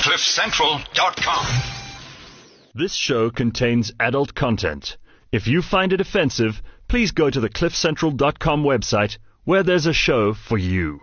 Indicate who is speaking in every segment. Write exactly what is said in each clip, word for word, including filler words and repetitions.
Speaker 1: cliff central dot com.
Speaker 2: This show contains adult content. If you find it offensive, please go to the cliff central dot com website where there's a show for you.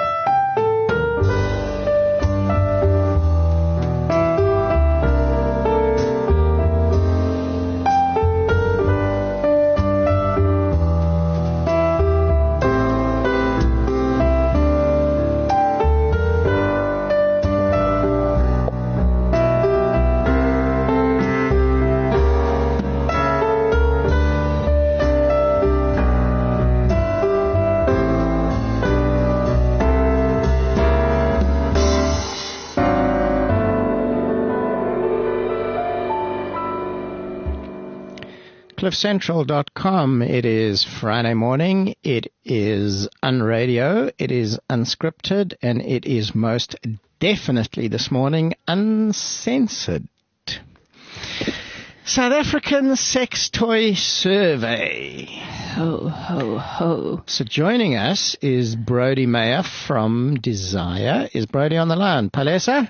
Speaker 3: cliff central dot com. It is Friday morning. It is Unradio. It is unscripted, and it is most definitely this morning uncensored. South African Sex Toy Survey.
Speaker 4: Ho, ho, ho.
Speaker 3: So joining us is Brody Meyer from Desire. Is Brody on the line? Palesa?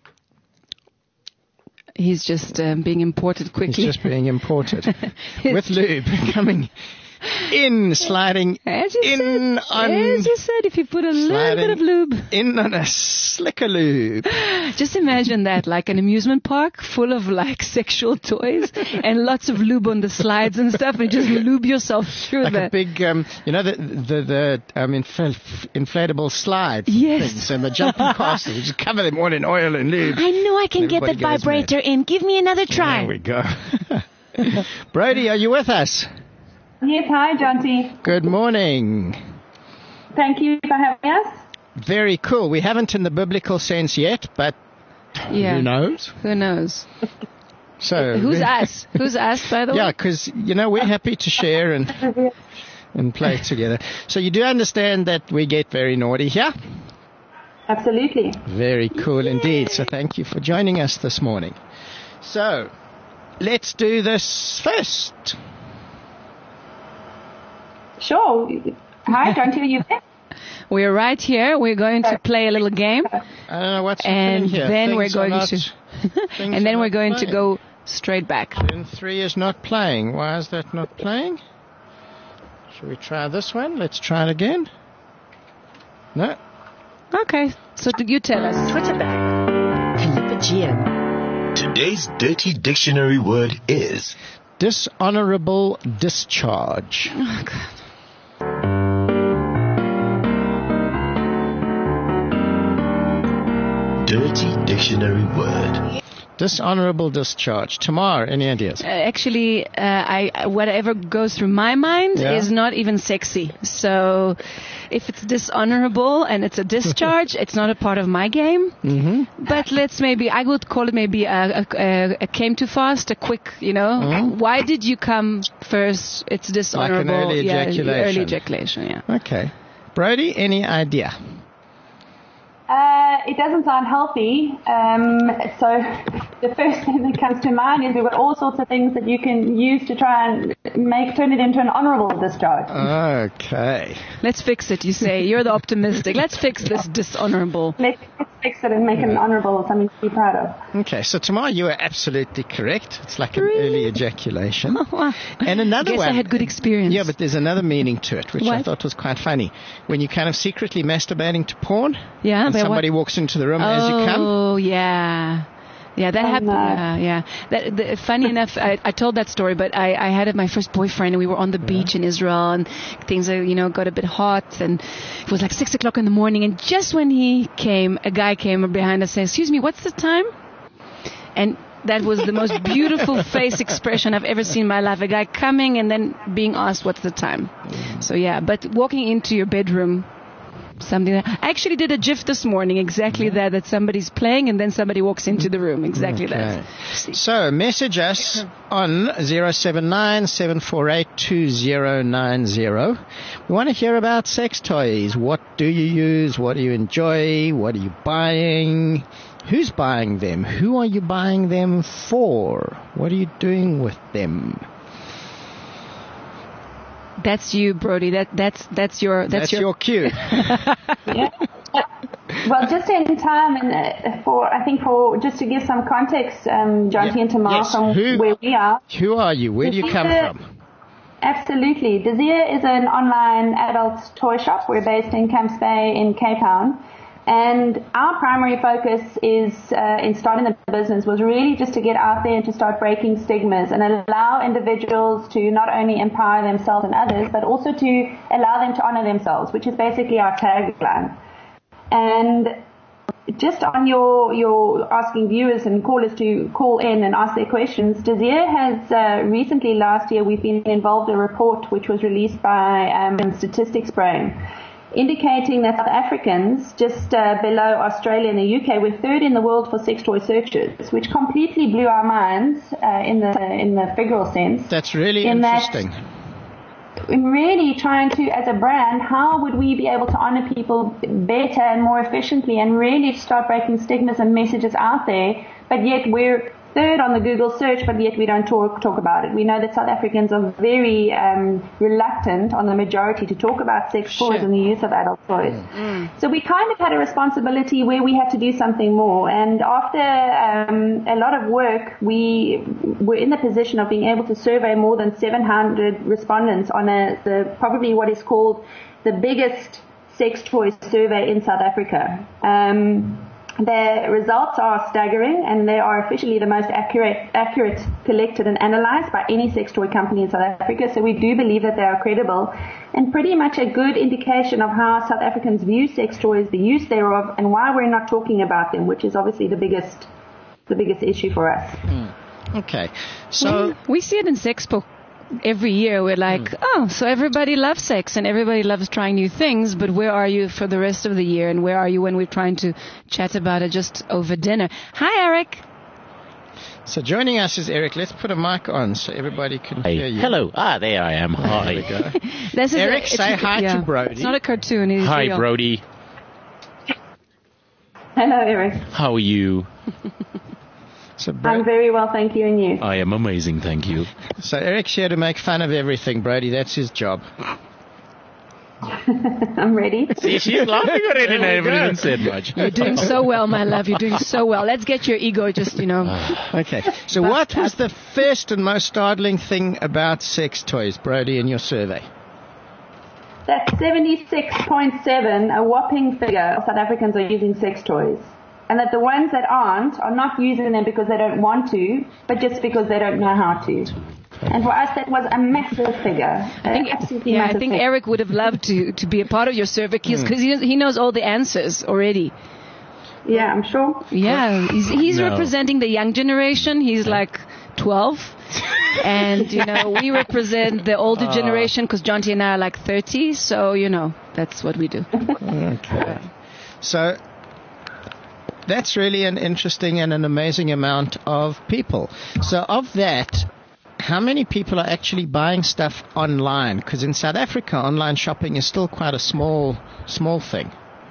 Speaker 4: He's just um, being imported quickly.
Speaker 3: He's just being imported. With lube coming in, sliding
Speaker 4: as you
Speaker 3: in
Speaker 4: said,
Speaker 3: on...
Speaker 4: As you said, if you put a little bit of lube.
Speaker 3: In on a slicker lube.
Speaker 4: Just imagine that, like an amusement park full of like sexual toys and lots of lube on the slides and stuff, and just lube yourself through
Speaker 3: like
Speaker 4: that.
Speaker 3: Like a big, um, you know, the the, the um, infl- inflatable slides.
Speaker 4: Yes.
Speaker 3: Things, and the jumping castles. You just cover them all in oil and lube.
Speaker 4: I know I can get that vibrator mad. in. Give me another try.
Speaker 3: There we go. Brody, are you with us?
Speaker 5: Yes, hi, Jonty.
Speaker 3: Good morning.
Speaker 5: Thank you for having us.
Speaker 3: Very cool. We haven't in the biblical sense yet, but
Speaker 4: yeah.
Speaker 3: who knows?
Speaker 4: Who knows?
Speaker 3: So
Speaker 4: who's us? Who's us, by the
Speaker 3: yeah,
Speaker 4: way?
Speaker 3: Yeah, because, you know, we're happy to share and and play together. So you do understand that we get very naughty here?
Speaker 5: Absolutely.
Speaker 3: Very cool indeed. So thank you for joining us this morning. So let's do this first.
Speaker 5: Sure. Hi, Jonty, are you there?
Speaker 4: We're right here. We're going to play a little game.
Speaker 3: I don't know what's
Speaker 4: and
Speaker 3: happening here.
Speaker 4: Then
Speaker 3: Things
Speaker 4: we're going
Speaker 3: not,
Speaker 4: to and then we're going playing. to go straight back.
Speaker 3: Then three is not playing. Why is that not playing? Shall we try this one? Let's try it again. No.
Speaker 4: Okay. So you tell us.
Speaker 6: Twitter back. Philippa G M.
Speaker 1: Today's dirty dictionary word is
Speaker 3: dishonorable discharge.
Speaker 4: Oh, God.
Speaker 1: Dirty dictionary word.
Speaker 3: Dishonorable discharge. Tamar, any ideas?
Speaker 4: Uh, actually, uh, I whatever goes through my mind
Speaker 3: yeah.
Speaker 4: is not even sexy. So, if it's dishonorable and it's a discharge, it's not a part of my game.
Speaker 3: Mm-hmm.
Speaker 4: But let's maybe I would call it maybe a, a, a came too fast, a quick. You know,
Speaker 3: mm-hmm.
Speaker 4: why did you come first? It's dishonorable.
Speaker 3: Like an early ejaculation.
Speaker 4: Yeah, early ejaculation. Yeah.
Speaker 3: Okay, Brody, any idea?
Speaker 5: Uh, it doesn't sound healthy. Um, so the first thing that comes to mind is we've got all sorts of things that you can use to try and make turn it into an honourable discharge.
Speaker 3: Okay.
Speaker 4: Let's fix it, you say. You're the optimistic. Let's fix this dishonourable.
Speaker 5: Let's fix it and make it an honourable, something to be proud of.
Speaker 3: Okay, so Tamar, you are absolutely correct. It's like an
Speaker 4: really?
Speaker 3: early ejaculation.
Speaker 4: Oh, wow.
Speaker 3: And another
Speaker 4: I guess
Speaker 3: one.
Speaker 4: I had good experience.
Speaker 3: Yeah, but there's another meaning to it, which
Speaker 4: what?
Speaker 3: I thought was quite funny. When you're kind of secretly masturbating to porn,
Speaker 4: yeah,
Speaker 3: and somebody
Speaker 4: what?
Speaker 3: walks into the room
Speaker 4: oh,
Speaker 3: as you come.
Speaker 4: Oh, yeah. Yeah, that
Speaker 5: oh,
Speaker 4: happened.
Speaker 5: No.
Speaker 4: Yeah, yeah. That, the, funny enough, I, I told that story, but I, I had my first boyfriend, and we were on the yeah. beach in Israel, and things, you know, got a bit hot, and it was like six o'clock in the morning, and just when he came, a guy came behind us saying, "Excuse me, what's the time?" And that was the most beautiful face expression I've ever seen in my life. A guy coming and then being asked, "What's the time?" Mm. So yeah, but walking into your bedroom. Something that I actually did a GIF this morning, exactly yeah. that, that somebody's playing and then somebody walks into the room, exactly okay. that.
Speaker 3: So message us on zero seven nine, seven four eight, two zero nine zero. We want to hear about sex toys. What do you use? What do you enjoy? What are you buying? Who's buying them? Who are you buying them for? What are you doing with them?
Speaker 4: That's you, Brody. That that's that's your that's,
Speaker 3: that's your,
Speaker 4: your
Speaker 3: cue.
Speaker 5: Yeah. Well, just in time, and uh, for I think for just to give some context, um, Jonty
Speaker 3: Yeah.
Speaker 5: and Tamar,
Speaker 3: Yes.
Speaker 5: from
Speaker 3: Who-
Speaker 5: where we are.
Speaker 3: Who are you? Where do you come
Speaker 5: Desire-
Speaker 3: from?
Speaker 5: Absolutely. Desire is an online adult toy shop. We're based in Camps Bay in Cape Town. And our primary focus is, uh, in starting the business was really just to get out there and to start breaking stigmas and allow individuals to not only empower themselves and others, but also to allow them to honor themselves, which is basically our tagline. And just on your, your asking viewers and callers to call in and ask their questions, Desire has uh, recently, last year, we've been involved in a report which was released by um, Statistics Brain, indicating that South Africans, just uh, below Australia and the U K, were third in the world for sex toy searches, which completely blew our minds uh, in the in the figural sense.
Speaker 3: That's really
Speaker 5: in that-
Speaker 3: interesting.
Speaker 5: In really trying to, as a brand, how would we be able to honor people better and more efficiently and really start breaking stigmas and messages out there, but yet we're third on the Google search, but yet we don't talk talk about it. We know that South Africans are very um, reluctant on the majority to talk about sex toys
Speaker 3: Sure.
Speaker 5: and the use of adult toys. Mm. So we kind of had a responsibility where we had to do something more. And after um, a lot of work, we were in the position of being able to survey more than seven hundred respondents on a, the probably what is called the biggest sex toy survey in South Africa. Um, The results are staggering, and they are officially the most accurate, accurate collected and analyzed by any sex toy company in South Africa. So we do believe that they are credible and pretty much a good indication of how South Africans view sex toys, the use thereof, and why we're not talking about them, which is obviously the biggest, the biggest issue for us.
Speaker 3: Mm. Okay. So,
Speaker 4: we see it in Sexpo every year. We're like, mm. oh, so everybody loves sex and everybody loves trying new things, but where are you for the rest of the year, and where are you when we're trying to chat about it just over dinner? Hi, Eric.
Speaker 3: so joining us is Eric. Let's put a mic on so everybody can
Speaker 7: Hey.
Speaker 3: hear you.
Speaker 7: Hello. Ah, there I am. Hi.
Speaker 3: There we go.
Speaker 4: This is
Speaker 3: Eric,
Speaker 4: a,
Speaker 3: say hi
Speaker 4: yeah,
Speaker 3: to Brody.
Speaker 4: It's not a cartoon. It is
Speaker 7: Hi,
Speaker 4: real.
Speaker 7: Brody.
Speaker 5: Hello, Eric.
Speaker 7: How are you?
Speaker 3: So, Bro-
Speaker 5: I'm very well, thank you, and you?
Speaker 7: I am amazing, thank you.
Speaker 3: so Eric's here to make fun of everything, Brody. That's his job.
Speaker 5: I'm ready.
Speaker 7: See, she's laughing already and I haven't even said much.
Speaker 4: You're doing so well, my love. You're doing so well. Let's get your ego just, you know.
Speaker 3: Okay. So what was the first and most startling thing about sex toys, Brody, in your survey?
Speaker 5: That seventy-six point seven, a whopping figure of South Africans are using sex toys. And that the ones that aren't are not using them because they don't want to, but just because they don't know how to. And for us, that was a massive figure.
Speaker 4: I think,
Speaker 5: absolutely
Speaker 4: yeah,
Speaker 5: massive
Speaker 4: I think
Speaker 5: figure.
Speaker 4: Eric would have loved to, to be a part of your survey because he, he knows all the answers already.
Speaker 5: Yeah, I'm sure.
Speaker 4: Yeah, he's, he's
Speaker 7: No.
Speaker 4: representing the young generation. He's like twelve. And, you know, we represent the older generation because Jonty and I are like thirty. So, you know, that's what we do.
Speaker 3: Okay. So that's really an interesting and an amazing amount of people. So of that, how many people are actually buying stuff online? Because in South Africa, online shopping is still quite a small, small thing.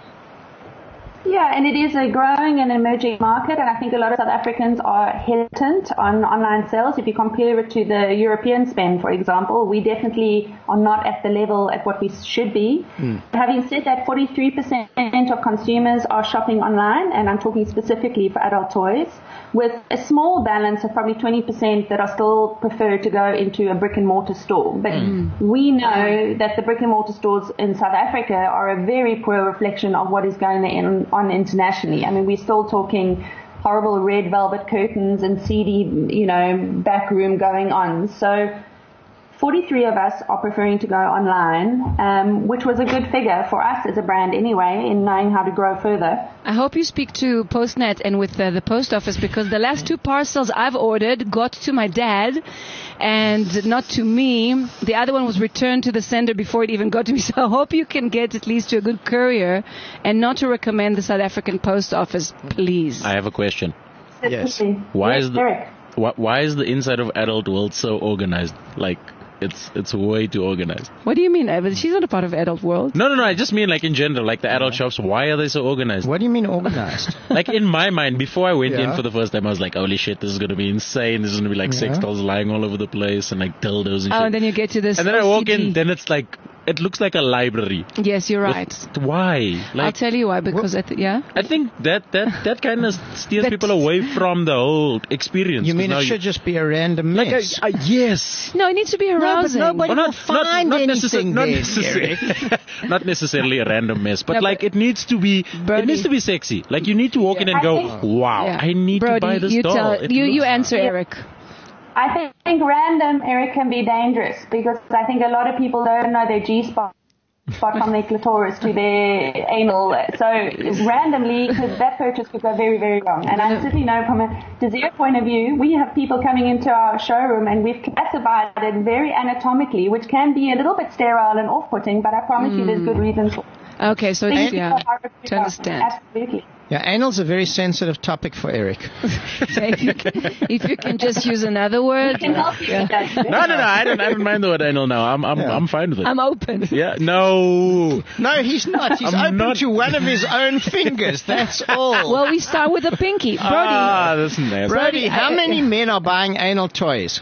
Speaker 5: Yeah, and it is a growing and emerging market, and I think a lot of South Africans are hesitant on online sales. If you compare it to the European spend, for example, we definitely are not at the level at what we should be. Mm. Having said that, forty-three percent of consumers are shopping online, and I'm talking specifically for adult toys, with a small balance of probably twenty percent that are still prefer to go into a brick and mortar store. But mm. we know that the brick and mortar stores in South Africa are a very poor reflection of what is going in, on internationally. I mean, we're still talking horrible red velvet curtains and seedy, you know, back room going on. So forty-three of us are preferring to go online, um, which was a good figure for us as a brand anyway, in knowing how to grow further.
Speaker 4: I hope you speak to Postnet and with uh, the post office, because the last two parcels I've ordered got to my dad and not to me. The other one was returned to the sender before it even got to me. So I hope you can get at least to a good courier and not to recommend the South African post office, please.
Speaker 7: I have a question.
Speaker 3: Yes.
Speaker 7: Why
Speaker 5: yes,
Speaker 7: is the
Speaker 5: Eric.
Speaker 7: why, why is the inside of Adult World so organized? Like, it's it's way too organized.
Speaker 4: What do you mean? But she's not a part of Adult World.
Speaker 7: No, no, no. I just mean like in general, like the adult shops. Why are they so organized?
Speaker 3: What do you mean organized?
Speaker 7: Like in my mind, before I went
Speaker 3: Yeah.
Speaker 7: in for the first time, I was like, "Holy shit, this is gonna be insane! This is gonna be like
Speaker 3: Yeah.
Speaker 7: sex dolls lying all over the place and like dildos and shit."
Speaker 4: Oh, and then you get to this.
Speaker 7: and then I walk
Speaker 4: O C D.
Speaker 7: in, then it's like it looks like a library.
Speaker 4: Yes, you're right.
Speaker 7: Why? Like,
Speaker 4: I'll tell you why. Because I th- yeah.
Speaker 7: I think that that, that kind of steers
Speaker 4: But-
Speaker 7: people away from the whole experience.
Speaker 3: You mean
Speaker 7: 'Cause
Speaker 3: it
Speaker 7: now
Speaker 3: should just be a random
Speaker 7: Like,
Speaker 3: mess?
Speaker 7: uh, uh, yes.
Speaker 4: No, it needs to be
Speaker 3: No, but
Speaker 4: arousing.
Speaker 3: nobody
Speaker 7: Well, not,
Speaker 3: will
Speaker 7: not,
Speaker 3: find
Speaker 7: not, necessar-
Speaker 3: anything
Speaker 7: not,
Speaker 3: there,
Speaker 7: necessarily, not necessarily a random mess, but
Speaker 4: No,
Speaker 7: like
Speaker 4: but-
Speaker 7: it needs to be,
Speaker 4: Brody.
Speaker 7: it needs to be sexy. Like you need to walk in and
Speaker 5: I
Speaker 7: go,
Speaker 5: think-
Speaker 7: wow,
Speaker 4: Yeah.
Speaker 7: I need
Speaker 4: Brody,
Speaker 7: to buy this
Speaker 4: you
Speaker 7: doll.
Speaker 4: tell,
Speaker 7: It
Speaker 4: you, you
Speaker 7: looks-
Speaker 4: answer, Eric.
Speaker 5: I think random, Eric, can be dangerous because I think a lot of people don't know their G-spot spot from their clitoris to their anal. So randomly, could, that purchase could go very, very wrong. And I certainly know from a Desire point of view, we have people coming into our showroom and we've classified it very anatomically, which can be a little bit sterile and off-putting, but I promise you there's good reasons for it.
Speaker 4: Okay, so it's,
Speaker 5: Things
Speaker 4: yeah,
Speaker 5: people are referred
Speaker 4: to understand.
Speaker 5: Absolutely.
Speaker 3: Yeah, anal's a very sensitive topic for Eric.
Speaker 4: So if, you can, if you can just use another word.
Speaker 5: Can help you with that.
Speaker 7: No, no, no. I don't. I don't mind the word anal now. I'm, I'm,
Speaker 3: Yeah.
Speaker 7: I'm fine with it.
Speaker 4: I'm open.
Speaker 7: yeah. No.
Speaker 3: No, he's not. He's
Speaker 7: I'm
Speaker 3: open
Speaker 7: not-
Speaker 3: to one of his own fingers. That's all.
Speaker 4: Well, we start with a pinky. Brody.
Speaker 7: Ah, that's nasty.
Speaker 3: Brody, how
Speaker 4: I-
Speaker 3: many men are buying anal toys?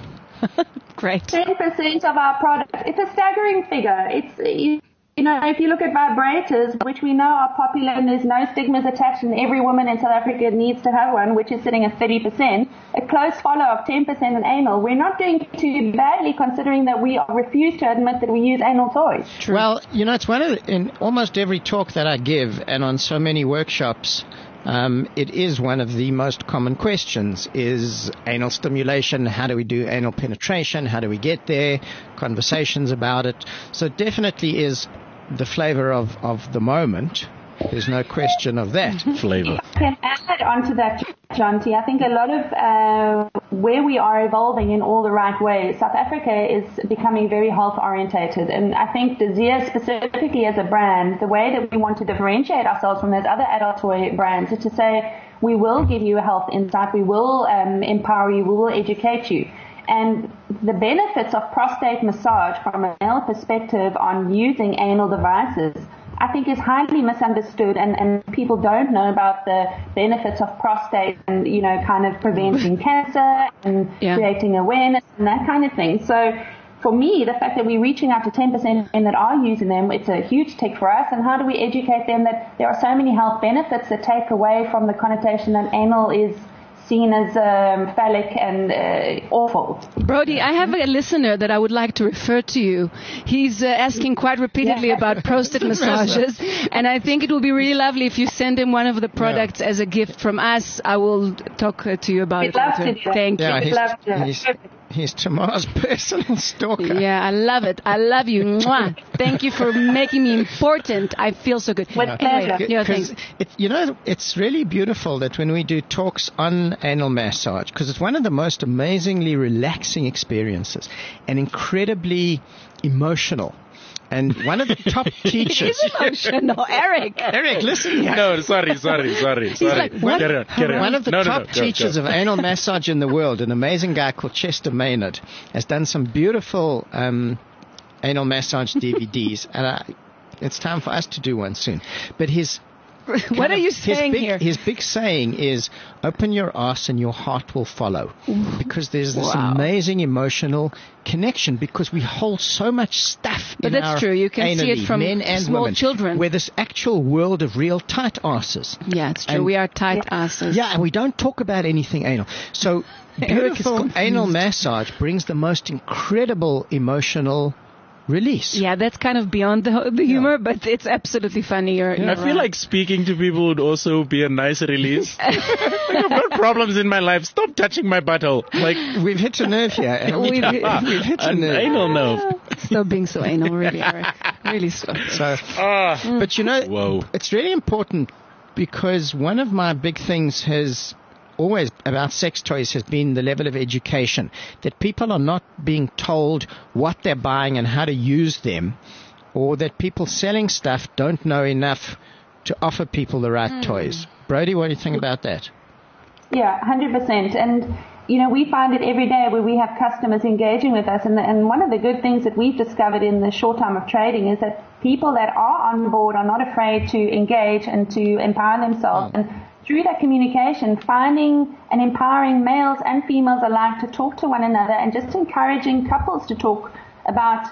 Speaker 4: Great.
Speaker 5: ten percent of our products. It's a staggering figure. It's, you you know, if you look at vibrators, which we know are popular and there's no stigmas attached and every woman in South Africa needs to have one, which is sitting at thirty percent, a close follow of ten percent in anal. We're not doing too badly considering that we refuse to admit that we use anal toys.
Speaker 3: Well, you know, it's one of the, in almost every talk that I give and on so many workshops, um, it is one of the most common questions is anal stimulation. How do we do anal penetration? How do we get there? Conversations about it. So it definitely is the flavor of, of the moment. There's no question of that.
Speaker 7: Flavor.
Speaker 5: I can add on to that, John T. I think a lot of uh, where we are evolving in all the right ways. South Africa is becoming very health orientated, and I think Desire specifically as a brand, the way that we want to differentiate ourselves from those other adult toy brands is to say we will give you a health insight, we will um, empower you, we will educate you. And the benefits of prostate massage from a male perspective on using anal devices, I think is highly misunderstood, and, and people don't know about the benefits of prostate and, you know, kind of preventing cancer and
Speaker 4: Yeah.
Speaker 5: creating awareness and that kind of thing. So for me, the fact that we're reaching out to ten percent and that are using them, it's a huge tick for us. And how do we educate them that there are so many health benefits that take away from the connotation that anal is seen as um, phallic and uh, awful.
Speaker 4: Brody, I have a listener that I would like to refer to you. He's uh, asking quite repeatedly
Speaker 5: Yeah.
Speaker 4: about prostate massages, and I think it would be really lovely if you send him one of the products as a gift from us. I will talk uh, to you about
Speaker 5: We'd
Speaker 4: it
Speaker 5: love
Speaker 4: later.
Speaker 5: to do that.
Speaker 4: Thank
Speaker 3: Yeah,
Speaker 4: you.
Speaker 3: he's,
Speaker 5: love to.
Speaker 3: he's, he's Tamar's personal stalker.
Speaker 4: Yeah, I love it. I love you. Mwah. Thank you for making me important. I feel so good.
Speaker 5: With pleasure.
Speaker 4: Anyway, yeah,
Speaker 3: 'Cause
Speaker 4: thanks.
Speaker 3: it, you know, it's really beautiful that when we do talks on anal massage, because it's one of the most amazingly relaxing experiences and incredibly emotional. And one of the top teachers.
Speaker 4: He's emotional, Eric.
Speaker 3: Eric, listen here.
Speaker 7: No, sorry, sorry, sorry, sorry.
Speaker 4: like, what?
Speaker 7: Carry on, carry on.
Speaker 3: One of the
Speaker 7: no, no,
Speaker 3: top
Speaker 7: no, go,
Speaker 3: teachers
Speaker 7: go.
Speaker 3: of anal massage in the world, an amazing guy called Chester Maynard, has done some beautiful um, anal massage D V Ds, and I, it's time for us to do one soon. But his
Speaker 4: What are you
Speaker 3: his
Speaker 4: saying
Speaker 3: big,
Speaker 4: here?
Speaker 3: His big saying is, open your ass and your heart will follow. Because there's this
Speaker 4: Wow.
Speaker 3: amazing emotional connection, because we hold so much stuff
Speaker 4: But
Speaker 3: in
Speaker 4: that's
Speaker 3: our
Speaker 4: true. You can see it
Speaker 3: anally,
Speaker 4: from
Speaker 3: men and
Speaker 4: small
Speaker 3: women,
Speaker 4: children.
Speaker 3: where this actual world of real tight asses.
Speaker 4: Yeah, it's true.
Speaker 3: And-
Speaker 4: we are tight asses.
Speaker 3: Yeah, and we don't talk about anything anal. So
Speaker 4: Eric is
Speaker 3: beautiful
Speaker 4: confused.
Speaker 3: anal massage brings the most incredible emotional release.
Speaker 4: Yeah, that's kind of beyond the, the humor, but it's absolutely funny. You're,
Speaker 7: I
Speaker 4: you're
Speaker 7: feel
Speaker 4: right.
Speaker 7: like speaking to people would also be a nice release. Like, I've got problems in my life. Stop touching my butthole. Like,
Speaker 3: We've hit a nerve here. and
Speaker 4: We've-
Speaker 3: we've hit a
Speaker 7: an
Speaker 3: nerve.
Speaker 7: anal nerve.
Speaker 4: Stop being so anal, really, Eric. Really stop.
Speaker 3: So,
Speaker 7: Ah.
Speaker 3: but you know,
Speaker 7: Whoa.
Speaker 3: it's really important, because one of my big things has always about sex toys has been the level of education, that people are not being told what they're buying and how to use them, or that people selling stuff don't know enough to offer people the right toys. Brody, what do you think about that?
Speaker 5: Yeah, one hundred percent. And, you know, we find it every day where we have customers engaging with us. And, and one of the good things that we've discovered in the short time of trading is that people that are on board are not afraid to engage and to empower themselves. And through that communication, finding and empowering males and females alike to talk to one another, and just encouraging couples to talk about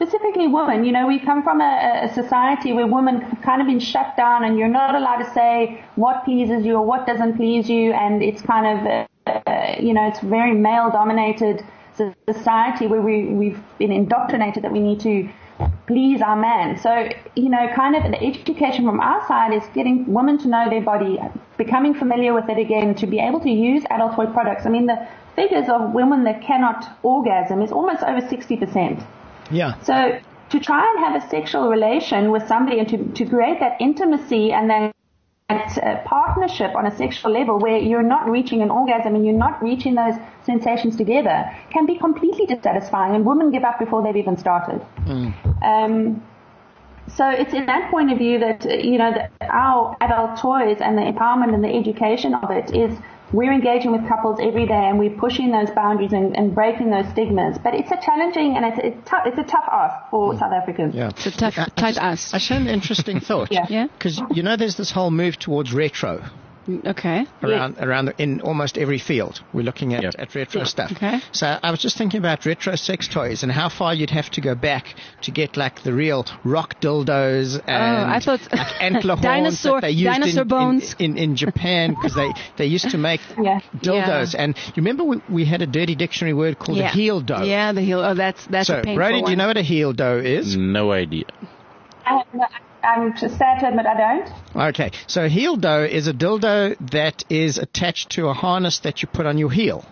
Speaker 5: specifically women. You know, we come from a, a society where women have kind of been shut down, and you're not allowed to say what pleases you or what doesn't please you, and it's kind of, uh, you know, it's very male-dominated society where we, we've been indoctrinated that we need to please our man. So, you know, kind of the education from our side is getting women to know their body, becoming familiar with it again, to be able to use adult toy products. I mean, the figures of women that cannot orgasm is almost over sixty percent.
Speaker 3: Yeah.
Speaker 5: So to try and have a sexual relation with somebody and to, to create that intimacy and that uh, partnership on a sexual level where you're not reaching an orgasm and you're not reaching those sensations together can be completely dissatisfying, and women give up before they've even started. Mm. Um, so it's in that point of view that, you know, that our adult toys and the empowerment and the education of it is we're engaging with couples every day, and we're pushing those boundaries and, and breaking those stigmas. But it's a challenging and it's, it's, tough, it's a tough ask for mm. South Africans.
Speaker 3: Yeah.
Speaker 4: It's a tough,
Speaker 3: I,
Speaker 4: tight
Speaker 3: I,
Speaker 4: ask.
Speaker 3: I share an interesting thought.
Speaker 4: Yeah.
Speaker 3: Because, yeah? you know, there's this whole move towards retro.
Speaker 4: Okay.
Speaker 3: Around,
Speaker 5: yes.
Speaker 3: around the, in almost every field, we're looking at, yep. at retro yep. stuff.
Speaker 4: Okay.
Speaker 3: So I was just thinking about retro sex toys and how far you'd have to go back to get like the real rock dildos and
Speaker 4: oh, I thought
Speaker 3: like antler horns
Speaker 4: dinosaur,
Speaker 3: that they used
Speaker 4: dinosaur
Speaker 3: in,
Speaker 4: bones.
Speaker 3: in, in, in Japan, because they, they used to make
Speaker 5: yeah.
Speaker 3: dildos.
Speaker 4: Yeah.
Speaker 3: And you remember when we had a dirty dictionary word called
Speaker 4: yeah.
Speaker 3: a heel doe?
Speaker 4: Yeah, the heel. Oh, that's that's
Speaker 3: so,
Speaker 4: a painful
Speaker 3: Brody,
Speaker 4: one.
Speaker 3: do you know what a heel doe is?
Speaker 7: No idea.
Speaker 5: I, I'm sad to admit I don't.
Speaker 3: Okay, so a heel doe is a dildo that is attached to a harness that you put on your heel.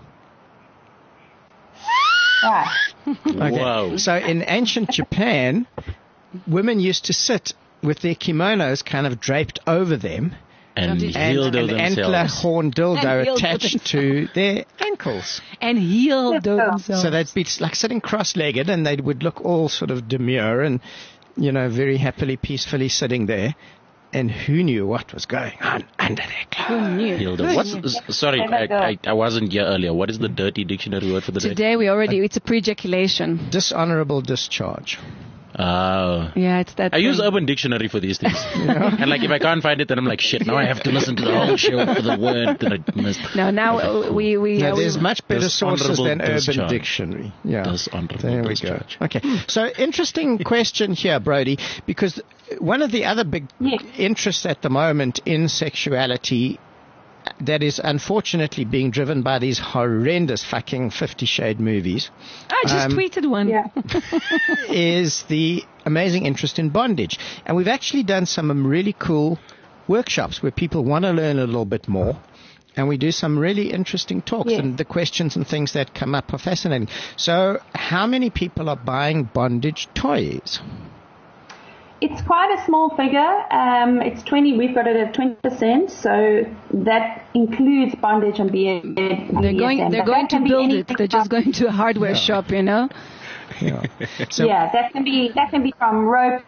Speaker 5: Right.
Speaker 3: Okay.
Speaker 7: Wow.
Speaker 3: So in ancient Japan, women used to sit with their kimonos kind of draped over them
Speaker 7: And
Speaker 3: and
Speaker 7: dildo
Speaker 3: an antler
Speaker 7: themselves.
Speaker 3: horn dildo
Speaker 4: And dildo
Speaker 3: attached to their ankles.
Speaker 4: And heel
Speaker 5: Yeah.
Speaker 4: themselves.
Speaker 3: So they'd be like sitting cross-legged, and they would look all sort of demure and, you know, very happily, peacefully sitting there. And who knew what was going on under their clothes?
Speaker 4: Who knew?
Speaker 7: Dildo. What's, s- sorry, I, I, I wasn't here earlier. What is the dirty dictionary word for the day?
Speaker 4: Today we already, it's a pre-ejaculation.
Speaker 3: Dishonorable discharge.
Speaker 7: Oh.
Speaker 4: Yeah, it's that
Speaker 7: I
Speaker 4: thing.
Speaker 7: use Urban Dictionary for these things. And like if I can't find it, then I'm like, shit, now I have to listen to the whole show for the word that I missed.
Speaker 4: No, now uh, we... we
Speaker 3: No,
Speaker 4: uh,
Speaker 3: there's
Speaker 4: we,
Speaker 3: much better sources than Urban
Speaker 7: discharge.
Speaker 3: Dictionary. Yeah.
Speaker 7: Dishonorable
Speaker 3: There we
Speaker 7: discharge.
Speaker 3: go. Okay. So interesting question here, Brody, because one of the other big
Speaker 5: Yes.
Speaker 3: interests at the moment in sexuality that is unfortunately being driven by these horrendous fucking Fifty Shade movies
Speaker 4: I just
Speaker 3: um,
Speaker 4: tweeted one.
Speaker 5: Yeah.
Speaker 3: is the amazing interest in bondage. And we've actually done some really cool workshops where people want to learn a little bit more. And we do some really interesting talks,
Speaker 5: Yes.
Speaker 3: and the questions and things that come up are fascinating. So how many people are buying bondage toys?
Speaker 5: It's quite a small figure. Um, it's twenty. We've got it at twenty percent. So that includes bondage and B S M.
Speaker 4: They're going, they're
Speaker 5: But
Speaker 4: going
Speaker 5: that
Speaker 4: to
Speaker 5: can be
Speaker 4: build it.
Speaker 5: anything
Speaker 4: They're just
Speaker 5: from-
Speaker 4: going to a hardware
Speaker 3: Yeah.
Speaker 4: shop, you know?
Speaker 3: Yeah. So,
Speaker 5: yeah, that can be that can be from rope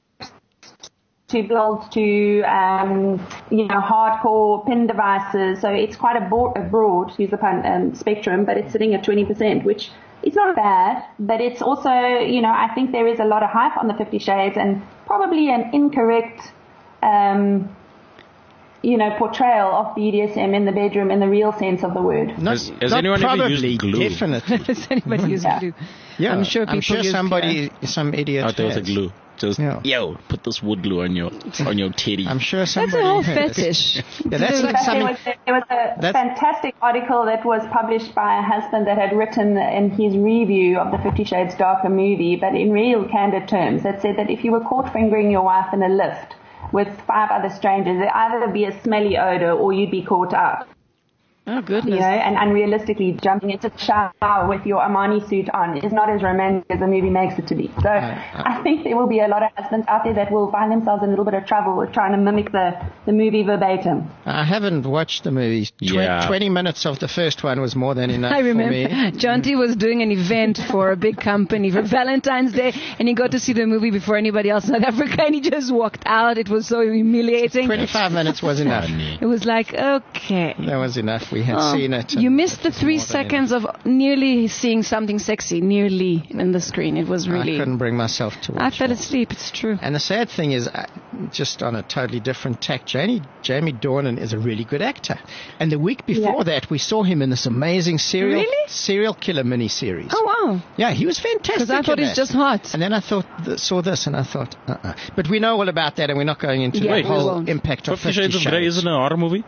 Speaker 5: to build to um, you know hardcore pin devices. So it's quite a, bo- a broad, use the pun, um, spectrum, but it's sitting at twenty percent, which is not bad. But it's also, you know, I think there is a lot of hype on the Fifty Shades and probably an incorrect, um, you know, portrayal of B D S M in the bedroom in the real sense of the word.
Speaker 3: Not,
Speaker 7: Has- has
Speaker 3: not
Speaker 7: anyone ever
Speaker 3: probably,
Speaker 7: used glue?
Speaker 3: definitely.
Speaker 4: Does anybody use
Speaker 5: Yeah.
Speaker 4: glue?
Speaker 3: Yeah,
Speaker 4: I'm sure people
Speaker 3: I'm sure
Speaker 4: use
Speaker 3: somebody, some idiot
Speaker 7: Out there with a
Speaker 3: has.
Speaker 7: glue. Just,
Speaker 3: Yeah.
Speaker 7: yo, put this wood glue on your on your titty.
Speaker 3: I'm sure
Speaker 4: That's
Speaker 3: somebody
Speaker 4: a whole
Speaker 3: has.
Speaker 4: fetish.
Speaker 3: Yeah, that's like
Speaker 5: But there
Speaker 3: something.
Speaker 5: was, a, there was a
Speaker 3: That's-
Speaker 5: fantastic article that was published by a husband that had written in his review of the Fifty Shades Darker movie, but in real candid terms, that said that if you were caught fingering your wife in a lift with five other strangers, it'd either be a smelly odor or you'd be caught out.
Speaker 4: Oh,
Speaker 5: You
Speaker 4: goodness.
Speaker 5: know, and unrealistically jumping into the shower with your Armani suit on is not as romantic as the movie makes it to be. So I think there will be a lot of husbands out there that will find themselves in a little bit of trouble with trying to mimic the, the movie verbatim.
Speaker 3: I haven't watched the movies. Tw-
Speaker 7: Yeah.
Speaker 3: twenty minutes of the first one was more than enough
Speaker 4: I
Speaker 3: for
Speaker 4: remember
Speaker 3: me.
Speaker 4: John T was doing an event for a big company for Valentine's Day, and he got to see the movie before anybody else in South Africa, and he just walked out. It was so humiliating.
Speaker 3: twenty-five minutes was enough.
Speaker 7: Funny.
Speaker 4: It was like, okay.
Speaker 3: That was enough. we had
Speaker 4: Oh,
Speaker 3: seen it.
Speaker 4: you
Speaker 3: and
Speaker 4: missed the
Speaker 3: it was
Speaker 4: three
Speaker 3: more than
Speaker 4: seconds of nearly seeing something sexy, nearly in the screen. It was
Speaker 3: enough.
Speaker 4: really.
Speaker 3: I couldn't bring myself to watch
Speaker 4: I fell
Speaker 3: that.
Speaker 4: asleep. It's true.
Speaker 3: And the sad thing is, uh, just on a totally different tack, Jamie, Jamie Dornan is a really good actor. And the week before
Speaker 5: Yeah.
Speaker 3: that, we saw him in this amazing serial
Speaker 4: Really?
Speaker 3: serial killer miniseries.
Speaker 4: Oh wow!
Speaker 3: Yeah, he was fantastic.
Speaker 4: Because I thought
Speaker 3: in
Speaker 4: he's
Speaker 3: that.
Speaker 4: just hot.
Speaker 3: And then I thought, th- saw this, and I thought, uh-uh. But we know all about that, and we're not going into
Speaker 4: Yeah,
Speaker 3: the
Speaker 4: we
Speaker 3: whole
Speaker 4: won't.
Speaker 3: impact of
Speaker 7: Fifty
Speaker 3: Fifty
Speaker 7: Shades of Grey isn't a horror movie?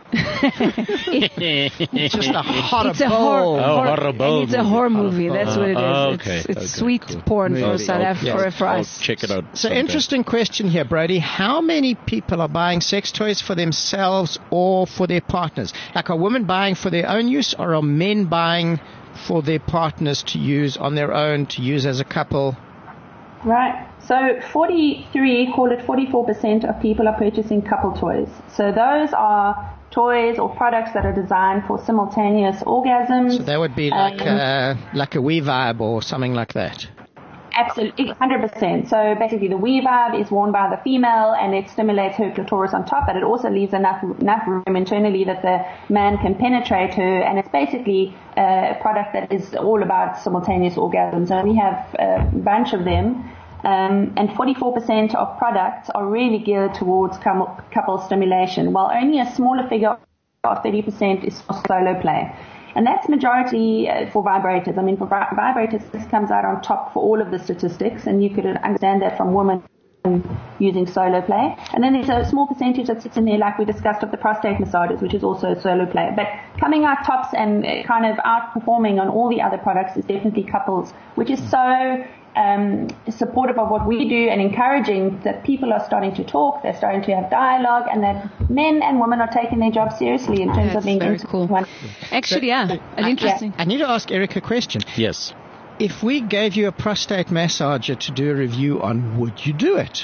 Speaker 3: It's just a horrible.
Speaker 4: It's a horror.
Speaker 7: Oh,
Speaker 4: horror-
Speaker 7: horrible
Speaker 4: and it's a
Speaker 7: movie.
Speaker 4: horror movie. That's what it is.
Speaker 7: Oh,
Speaker 4: It's,
Speaker 7: okay.
Speaker 4: it's
Speaker 7: Okay,
Speaker 4: sweet
Speaker 7: cool.
Speaker 4: porn for
Speaker 3: Movie.
Speaker 4: South Africa,
Speaker 3: Yeah.
Speaker 4: for, for
Speaker 7: I'll
Speaker 4: us.
Speaker 7: check it out.
Speaker 3: So
Speaker 7: sometime.
Speaker 3: interesting question here, Brody. How many people are buying sex toys for themselves or for their partners? Like, are women buying for their own use, or are men buying for their partners to use on their own, to use as a couple?
Speaker 5: Right. So forty-three, call it forty-four percent of people are purchasing couple toys. So those are toys or products that are designed for simultaneous orgasms.
Speaker 3: So that would be like
Speaker 5: Um,
Speaker 3: uh, like a Wii Vibe or something like that.
Speaker 5: Absolutely, one hundred percent. So basically the Wii Vibe is worn by the female and it stimulates her clitoris on top, but it also leaves enough enough room internally that the man can penetrate her, and it's basically a product that is all about simultaneous orgasms. And we have a bunch of them. Um, and forty-four percent of products are really geared towards couple, couple stimulation, while only a smaller figure of thirty percent is for solo play. And that's majority uh, for vibrators. I mean, for vi- vibrators, this comes out on top for all of the statistics, and you could understand that from women using solo play. And then there's a small percentage that sits in there, like we discussed, of the prostate massagers, which is also solo play. But coming out tops and uh, kind of outperforming on all the other products is definitely couples, which is so um, supportive of what we do and encouraging that people are starting to talk, they're starting to have dialogue, and that men and women are taking their job seriously in terms
Speaker 4: That's
Speaker 5: of being
Speaker 4: very
Speaker 5: intimate
Speaker 4: cool.
Speaker 5: with one.
Speaker 4: Actually, yeah, an interesting.
Speaker 3: I need to ask Eric a question.
Speaker 7: Yes.
Speaker 3: If we gave you a prostate massager to do a review on, would you do it?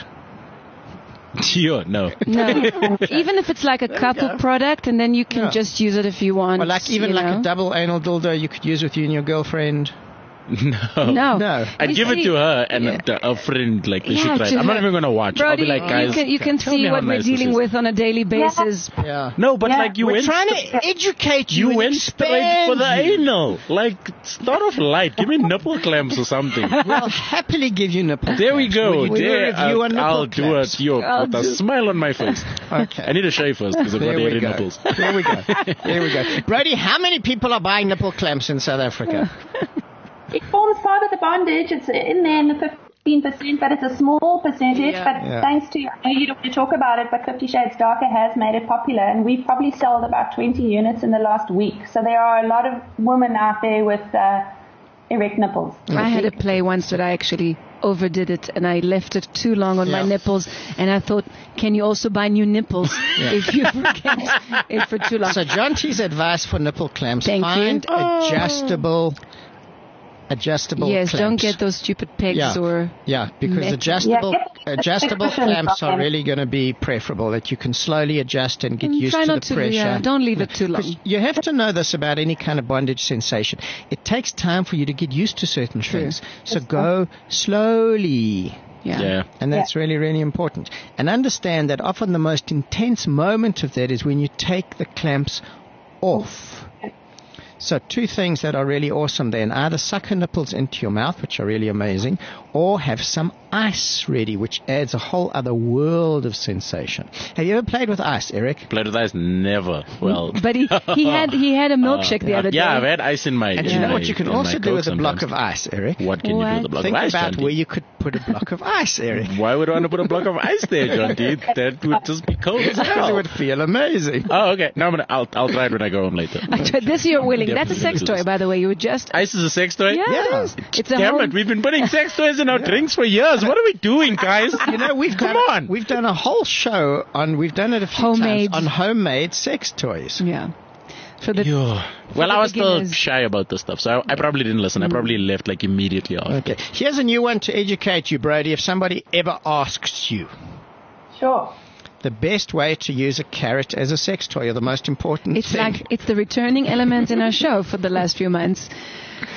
Speaker 7: Sure, no.
Speaker 4: No, even if it's like a couple product, and then you can
Speaker 3: Yeah.
Speaker 4: just use it if you want.
Speaker 3: Or like even
Speaker 4: you
Speaker 3: like
Speaker 4: know?
Speaker 3: a double anal dildo you could use with you and your girlfriend?
Speaker 7: No.
Speaker 4: No,
Speaker 3: No.
Speaker 7: I'd
Speaker 4: You
Speaker 7: give
Speaker 4: see-
Speaker 7: it to her and
Speaker 3: Yeah.
Speaker 7: a, a friend, like, they
Speaker 4: Yeah,
Speaker 7: should try it.
Speaker 4: to
Speaker 7: I'm not
Speaker 4: her.
Speaker 7: even going to watch. I'll
Speaker 4: Brody,
Speaker 7: be like, guys,
Speaker 4: you can, you can
Speaker 7: tell me
Speaker 4: see
Speaker 7: how
Speaker 4: what we're
Speaker 7: nice this
Speaker 4: dealing
Speaker 7: is.
Speaker 4: with on a daily basis.
Speaker 3: Yeah.
Speaker 7: No, but
Speaker 4: Yeah.
Speaker 7: like you
Speaker 3: We're
Speaker 7: went,
Speaker 3: trying to educate you.
Speaker 7: you
Speaker 3: and
Speaker 7: went straight for the
Speaker 3: expand you.
Speaker 7: anal. Like, start off light. Give me nipple clamps or something.
Speaker 3: We'll happily give you nipple
Speaker 7: There we
Speaker 3: clamps.
Speaker 7: go.
Speaker 3: Will you do
Speaker 7: There,
Speaker 3: a review
Speaker 7: I'll,
Speaker 3: on nipple
Speaker 7: I'll do
Speaker 3: clamps?
Speaker 7: it. Yo,
Speaker 4: I'll
Speaker 7: with a
Speaker 4: do-
Speaker 7: smile on my face.
Speaker 3: Okay.
Speaker 7: I need to shave first because I've got
Speaker 3: There we
Speaker 7: hairy
Speaker 3: go.
Speaker 7: nipples.
Speaker 3: There we go. There we go. Brody, how many people are buying nipple clamps in South Africa?
Speaker 5: It forms part of the bondage. It's in there in the fifteen percent, but it's a small percentage.
Speaker 4: Yeah.
Speaker 5: But
Speaker 3: Yeah.
Speaker 5: thanks to, I know you don't want to talk about it, but Fifty Shades Darker has made it popular, and we've probably sold about twenty units in the last week. So there are a lot of women out there with uh, erect nipples.
Speaker 4: I had a play once that I actually overdid it, and I left it too long on my
Speaker 3: Yeah.
Speaker 4: nipples, and I thought, can you also buy new nipples if you forget it for too long?
Speaker 3: So John T's advice for nipple clamps,
Speaker 4: Thank
Speaker 3: find
Speaker 4: you. Oh.
Speaker 3: adjustable adjustable
Speaker 4: Yes,
Speaker 3: clamps.
Speaker 4: don't get those stupid pegs
Speaker 3: Yeah.
Speaker 4: or
Speaker 3: Yeah, because
Speaker 4: Metal.
Speaker 3: adjustable
Speaker 5: Yeah, get-
Speaker 3: adjustable
Speaker 5: get the
Speaker 3: clamps are
Speaker 5: cushions.
Speaker 3: really going to be preferable, that you can slowly adjust and get
Speaker 4: Mm,
Speaker 3: used
Speaker 4: try
Speaker 3: to
Speaker 4: not
Speaker 3: the
Speaker 4: to,
Speaker 3: pressure.
Speaker 4: yeah, don't leave it too long.
Speaker 3: 'Cause you have to know this about any kind of bondage sensation. It takes time for you to get used to certain
Speaker 4: True.
Speaker 3: things. So go slowly.
Speaker 4: Yeah.
Speaker 7: Yeah.
Speaker 3: And that's really, really important. And understand that often the most intense moment of that is when you take the clamps off. So two things that are really awesome then. Either suck her nipples into your mouth, which are really amazing, or have some ice ready, which adds a whole other world of sensation. Have you ever played with ice, Eric?
Speaker 7: Played with ice? Never. Well.
Speaker 4: But he, he had he had a milkshake the other day.
Speaker 7: Yeah, I've had ice in my.
Speaker 3: And
Speaker 7: in
Speaker 3: you know
Speaker 7: my-
Speaker 3: what you can
Speaker 7: in my
Speaker 3: also do
Speaker 7: Coke
Speaker 3: with a block
Speaker 7: sometimes.
Speaker 3: of ice, Eric?
Speaker 7: What can you do
Speaker 4: What?
Speaker 7: with a block
Speaker 3: Think
Speaker 7: of ice,
Speaker 3: about
Speaker 7: John
Speaker 3: where
Speaker 7: D?
Speaker 3: you could put a block of ice, Eric.
Speaker 7: Why would I want to put a block of ice there, John D? That would just be cold as
Speaker 3: Because it
Speaker 7: hell.
Speaker 3: would feel amazing.
Speaker 7: Oh, okay. No, I'm gonna. I'll I'll try it when I go home later.
Speaker 4: I tried this you're willing. That's a
Speaker 7: Definitely
Speaker 4: sex
Speaker 7: do
Speaker 4: toy,
Speaker 7: this.
Speaker 4: by the way. You were just
Speaker 7: Ice is a sex toy.
Speaker 4: yeah,
Speaker 3: Yeah.
Speaker 4: it is. It's a
Speaker 7: Damn
Speaker 4: home,
Speaker 7: it! We've been putting sex toys in our drinks for years. What are we doing, guys?
Speaker 3: You know, we've
Speaker 7: Come
Speaker 3: done,
Speaker 7: on.
Speaker 3: We've done a whole show on. We've done it a few
Speaker 4: Homemade.
Speaker 3: times on homemade sex toys.
Speaker 4: yeah. For the
Speaker 7: Yo. Well,
Speaker 4: the
Speaker 7: I was still
Speaker 4: beginners.
Speaker 7: shy about this stuff, so I, I probably didn't listen. I probably left like immediately after.
Speaker 3: Okay. Here's a new one to educate you, Brody. If somebody ever asks you
Speaker 5: Sure.
Speaker 3: the best way to use a carrot as a sex toy, or the most important
Speaker 4: it's
Speaker 3: thing.
Speaker 4: like it's the returning element in our show for the last few months.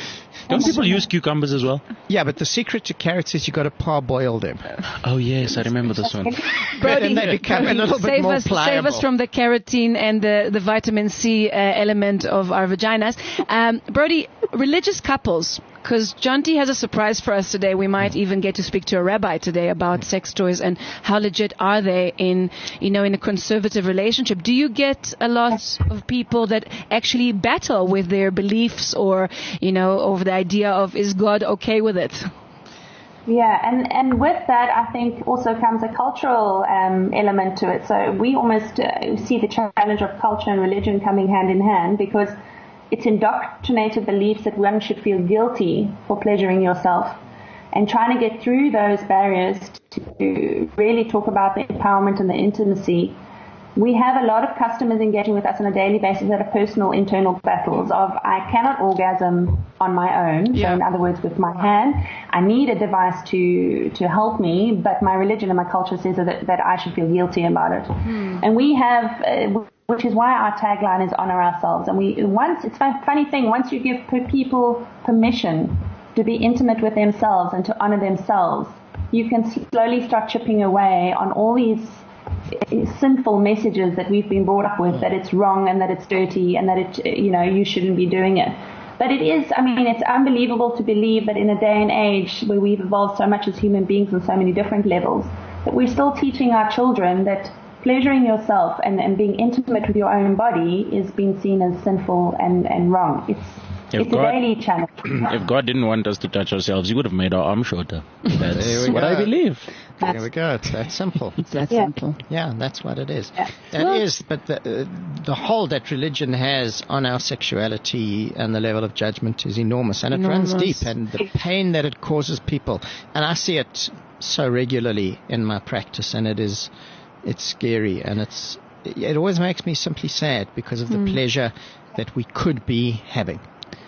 Speaker 7: Don't people use cucumbers as well?
Speaker 3: Yeah, but the secret to carrots is you got to parboil them.
Speaker 7: Oh, yes, I remember this one.
Speaker 3: Brody, and they become a little bit
Speaker 4: save
Speaker 3: more
Speaker 4: us,
Speaker 3: pliable.
Speaker 4: Save us from the carotene and the, the vitamin C uh, element of our vaginas. Um, Brody, religious couples, because John T has a surprise for us today. We might even get to speak to a rabbi today about sex toys and how legit are they in, you know, in a conservative relationship. Do you get a lot of people that actually battle with their beliefs or, you know, over the idea of is God okay with it?
Speaker 5: Yeah, and, and with that, I think also comes a cultural um, element to it. So we almost uh, see the challenge of culture and religion coming hand in hand because it's indoctrinated beliefs that one should feel guilty for pleasuring yourself. And trying to get through those barriers to really talk about the empowerment and the intimacy. We have a lot of customers engaging with us on a daily basis that are personal internal battles of I cannot orgasm on my own. Yeah. So in other words, with my hand, I need a device to to help me, but my religion and my culture says that, that I should feel guilty about it. Hmm. And we have, uh, which is why our tagline is honor ourselves. And we once it's a funny thing, once you give people permission to be intimate with themselves and to honor themselves, you can slowly start chipping away on all these sinful messages that we've been brought up with, that it's wrong and that it's dirty and that it, you know, you shouldn't be doing it. But it is, I mean, it's unbelievable to believe that in a day and age where we've evolved so much as human beings on so many different levels, that we're still teaching our children that pleasuring yourself and, and being intimate with your own body is being seen as sinful and, and wrong. It's If it's God, a daily challenge.
Speaker 7: If God didn't want us to touch ourselves, He would have made our arm shorter. That's what
Speaker 3: go.
Speaker 7: I believe.
Speaker 3: That's, there we go. It's that simple.
Speaker 4: It's that
Speaker 5: yeah.
Speaker 4: simple.
Speaker 3: Yeah, that's what it is.
Speaker 5: Yeah.
Speaker 3: That well, is, but the, uh, the hold that religion has on our sexuality and the level of judgment is enormous. And
Speaker 4: enormous.
Speaker 3: It runs deep. And the pain that it causes people. And I see it so regularly in my practice. And it is, it's scary. And it's, it always makes me simply sad because of the mm. pleasure that we could be having.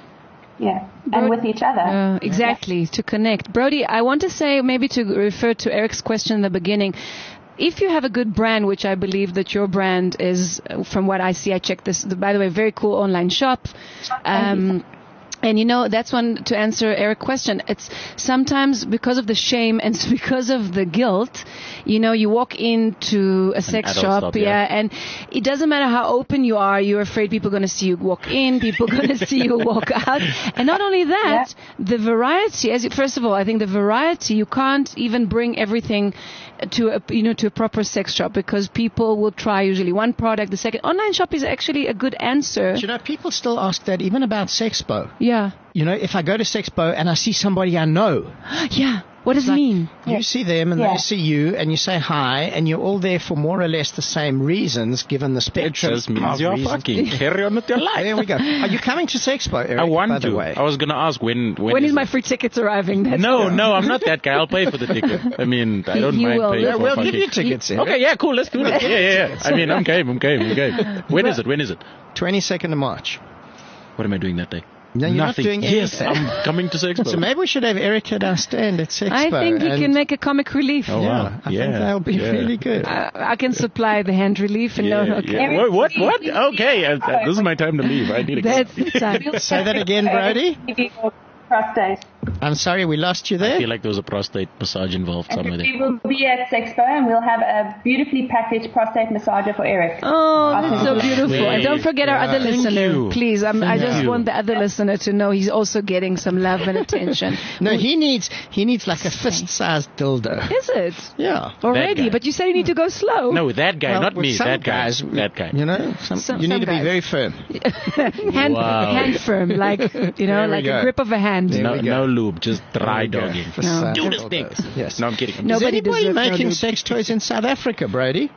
Speaker 5: Yeah, and Brody, with each other.
Speaker 4: Uh, exactly, yeah. To connect. Brody, I want to say, maybe to refer to Eric's question in the beginning, if you have a good brand, which I believe that your brand is, from what I see, I checked this, by the way, very cool online shop. Um, And, you know, that's one to answer Eric's question. It's sometimes because of the shame and because of the guilt, you know, you walk into a sex shop, stop, yeah, yeah, and it doesn't matter how open you are, you're afraid people are going to see you walk in, people are going to see you walk out. And not only that, yeah. the variety, as you, first of all, I think the variety, you can't even bring everything to a, you know, to a proper sex shop because people will try usually one product, the second. Online shop is actually a good answer.
Speaker 3: But you know, people still ask that even about Sexpo.
Speaker 4: Yeah.
Speaker 3: You know, if I go to Sexpo and I see somebody I know.
Speaker 4: Yeah. What does
Speaker 3: it's
Speaker 4: it
Speaker 3: like
Speaker 4: mean?
Speaker 3: You yeah. see them and yeah. they see you and you say hi and you're all there for more or less the same reasons given the spectrum.
Speaker 7: It just means you're fucking. Carry on with your life.
Speaker 3: There we go. Are you coming to Sexpo, Eric,
Speaker 7: I want
Speaker 3: by
Speaker 7: to.
Speaker 3: the way?
Speaker 7: I was going to ask when. When,
Speaker 4: when
Speaker 7: is,
Speaker 4: is my free tickets arriving? That's
Speaker 7: no,
Speaker 4: cool.
Speaker 7: no, I'm not that guy. I'll pay for the ticket. I mean, I don't
Speaker 4: he
Speaker 7: mind
Speaker 4: will.
Speaker 7: paying
Speaker 3: yeah,
Speaker 7: for
Speaker 3: We'll
Speaker 7: fucking.
Speaker 3: give you tickets, Eric.
Speaker 7: Okay, yeah, cool. Let's do it. Yeah, yeah, yeah. I mean, I'm game, I'm game, I'm game. When is it? When is it?
Speaker 3: twenty-second of March.
Speaker 7: What am I doing that day?
Speaker 3: No, you're
Speaker 7: Nothing.
Speaker 3: not doing
Speaker 7: yes,
Speaker 3: anything.
Speaker 7: I'm coming to Sexpo.
Speaker 3: So maybe we should have Eric at our stand at Sexpo.
Speaker 4: I think he can make a comic relief.
Speaker 7: Oh,
Speaker 3: yeah,
Speaker 7: wow.
Speaker 3: I
Speaker 7: yeah,
Speaker 3: think that'll be
Speaker 7: yeah.
Speaker 3: really good.
Speaker 4: Uh, I can supply the hand relief. And
Speaker 7: yeah,
Speaker 4: no, okay.
Speaker 7: yeah. What? What? What? Okay, uh, uh, this is my time to leave. I need to
Speaker 4: That's
Speaker 7: go.
Speaker 4: the time.
Speaker 3: Say that again, Brody.
Speaker 5: Prostate.
Speaker 3: I'm sorry, we lost you there.
Speaker 7: I feel like there was a prostate massage involved somewhere there.
Speaker 5: We will be at Sexpo and we'll have a beautifully packaged prostate massager for Eric.
Speaker 4: Oh, that's so beautiful.
Speaker 7: Wait,
Speaker 4: and don't forget
Speaker 3: yeah.
Speaker 4: our other
Speaker 7: Thank
Speaker 4: listener,
Speaker 7: you.
Speaker 4: please. I'm, I just
Speaker 7: you.
Speaker 4: want the other listener to know he's also getting some love and attention.
Speaker 3: No, he needs he needs like a fist-sized dildo.
Speaker 4: Is it?
Speaker 3: Yeah.
Speaker 4: Already, but you said you need to go slow.
Speaker 7: No, that guy,
Speaker 3: Well,
Speaker 7: not
Speaker 3: with
Speaker 7: me.
Speaker 3: some
Speaker 7: That guy.
Speaker 3: guys,
Speaker 7: that guy.
Speaker 3: You know, some,
Speaker 4: Some-
Speaker 3: you need
Speaker 4: some
Speaker 3: to be
Speaker 4: guys.
Speaker 3: very firm.
Speaker 4: hand,
Speaker 7: Wow.
Speaker 4: hand firm, like, you know,
Speaker 3: There we
Speaker 4: like
Speaker 3: go.
Speaker 4: a grip of a hand.
Speaker 3: There
Speaker 7: No,
Speaker 3: we go.
Speaker 7: no lube, just dry dogging.
Speaker 3: No.
Speaker 7: Do this thing.
Speaker 3: Yes.
Speaker 7: No, I'm kidding. I'm
Speaker 3: Is
Speaker 4: Nobody
Speaker 3: anybody
Speaker 4: deserves no
Speaker 3: making
Speaker 4: lube.
Speaker 3: sex toys in South Africa, Brody?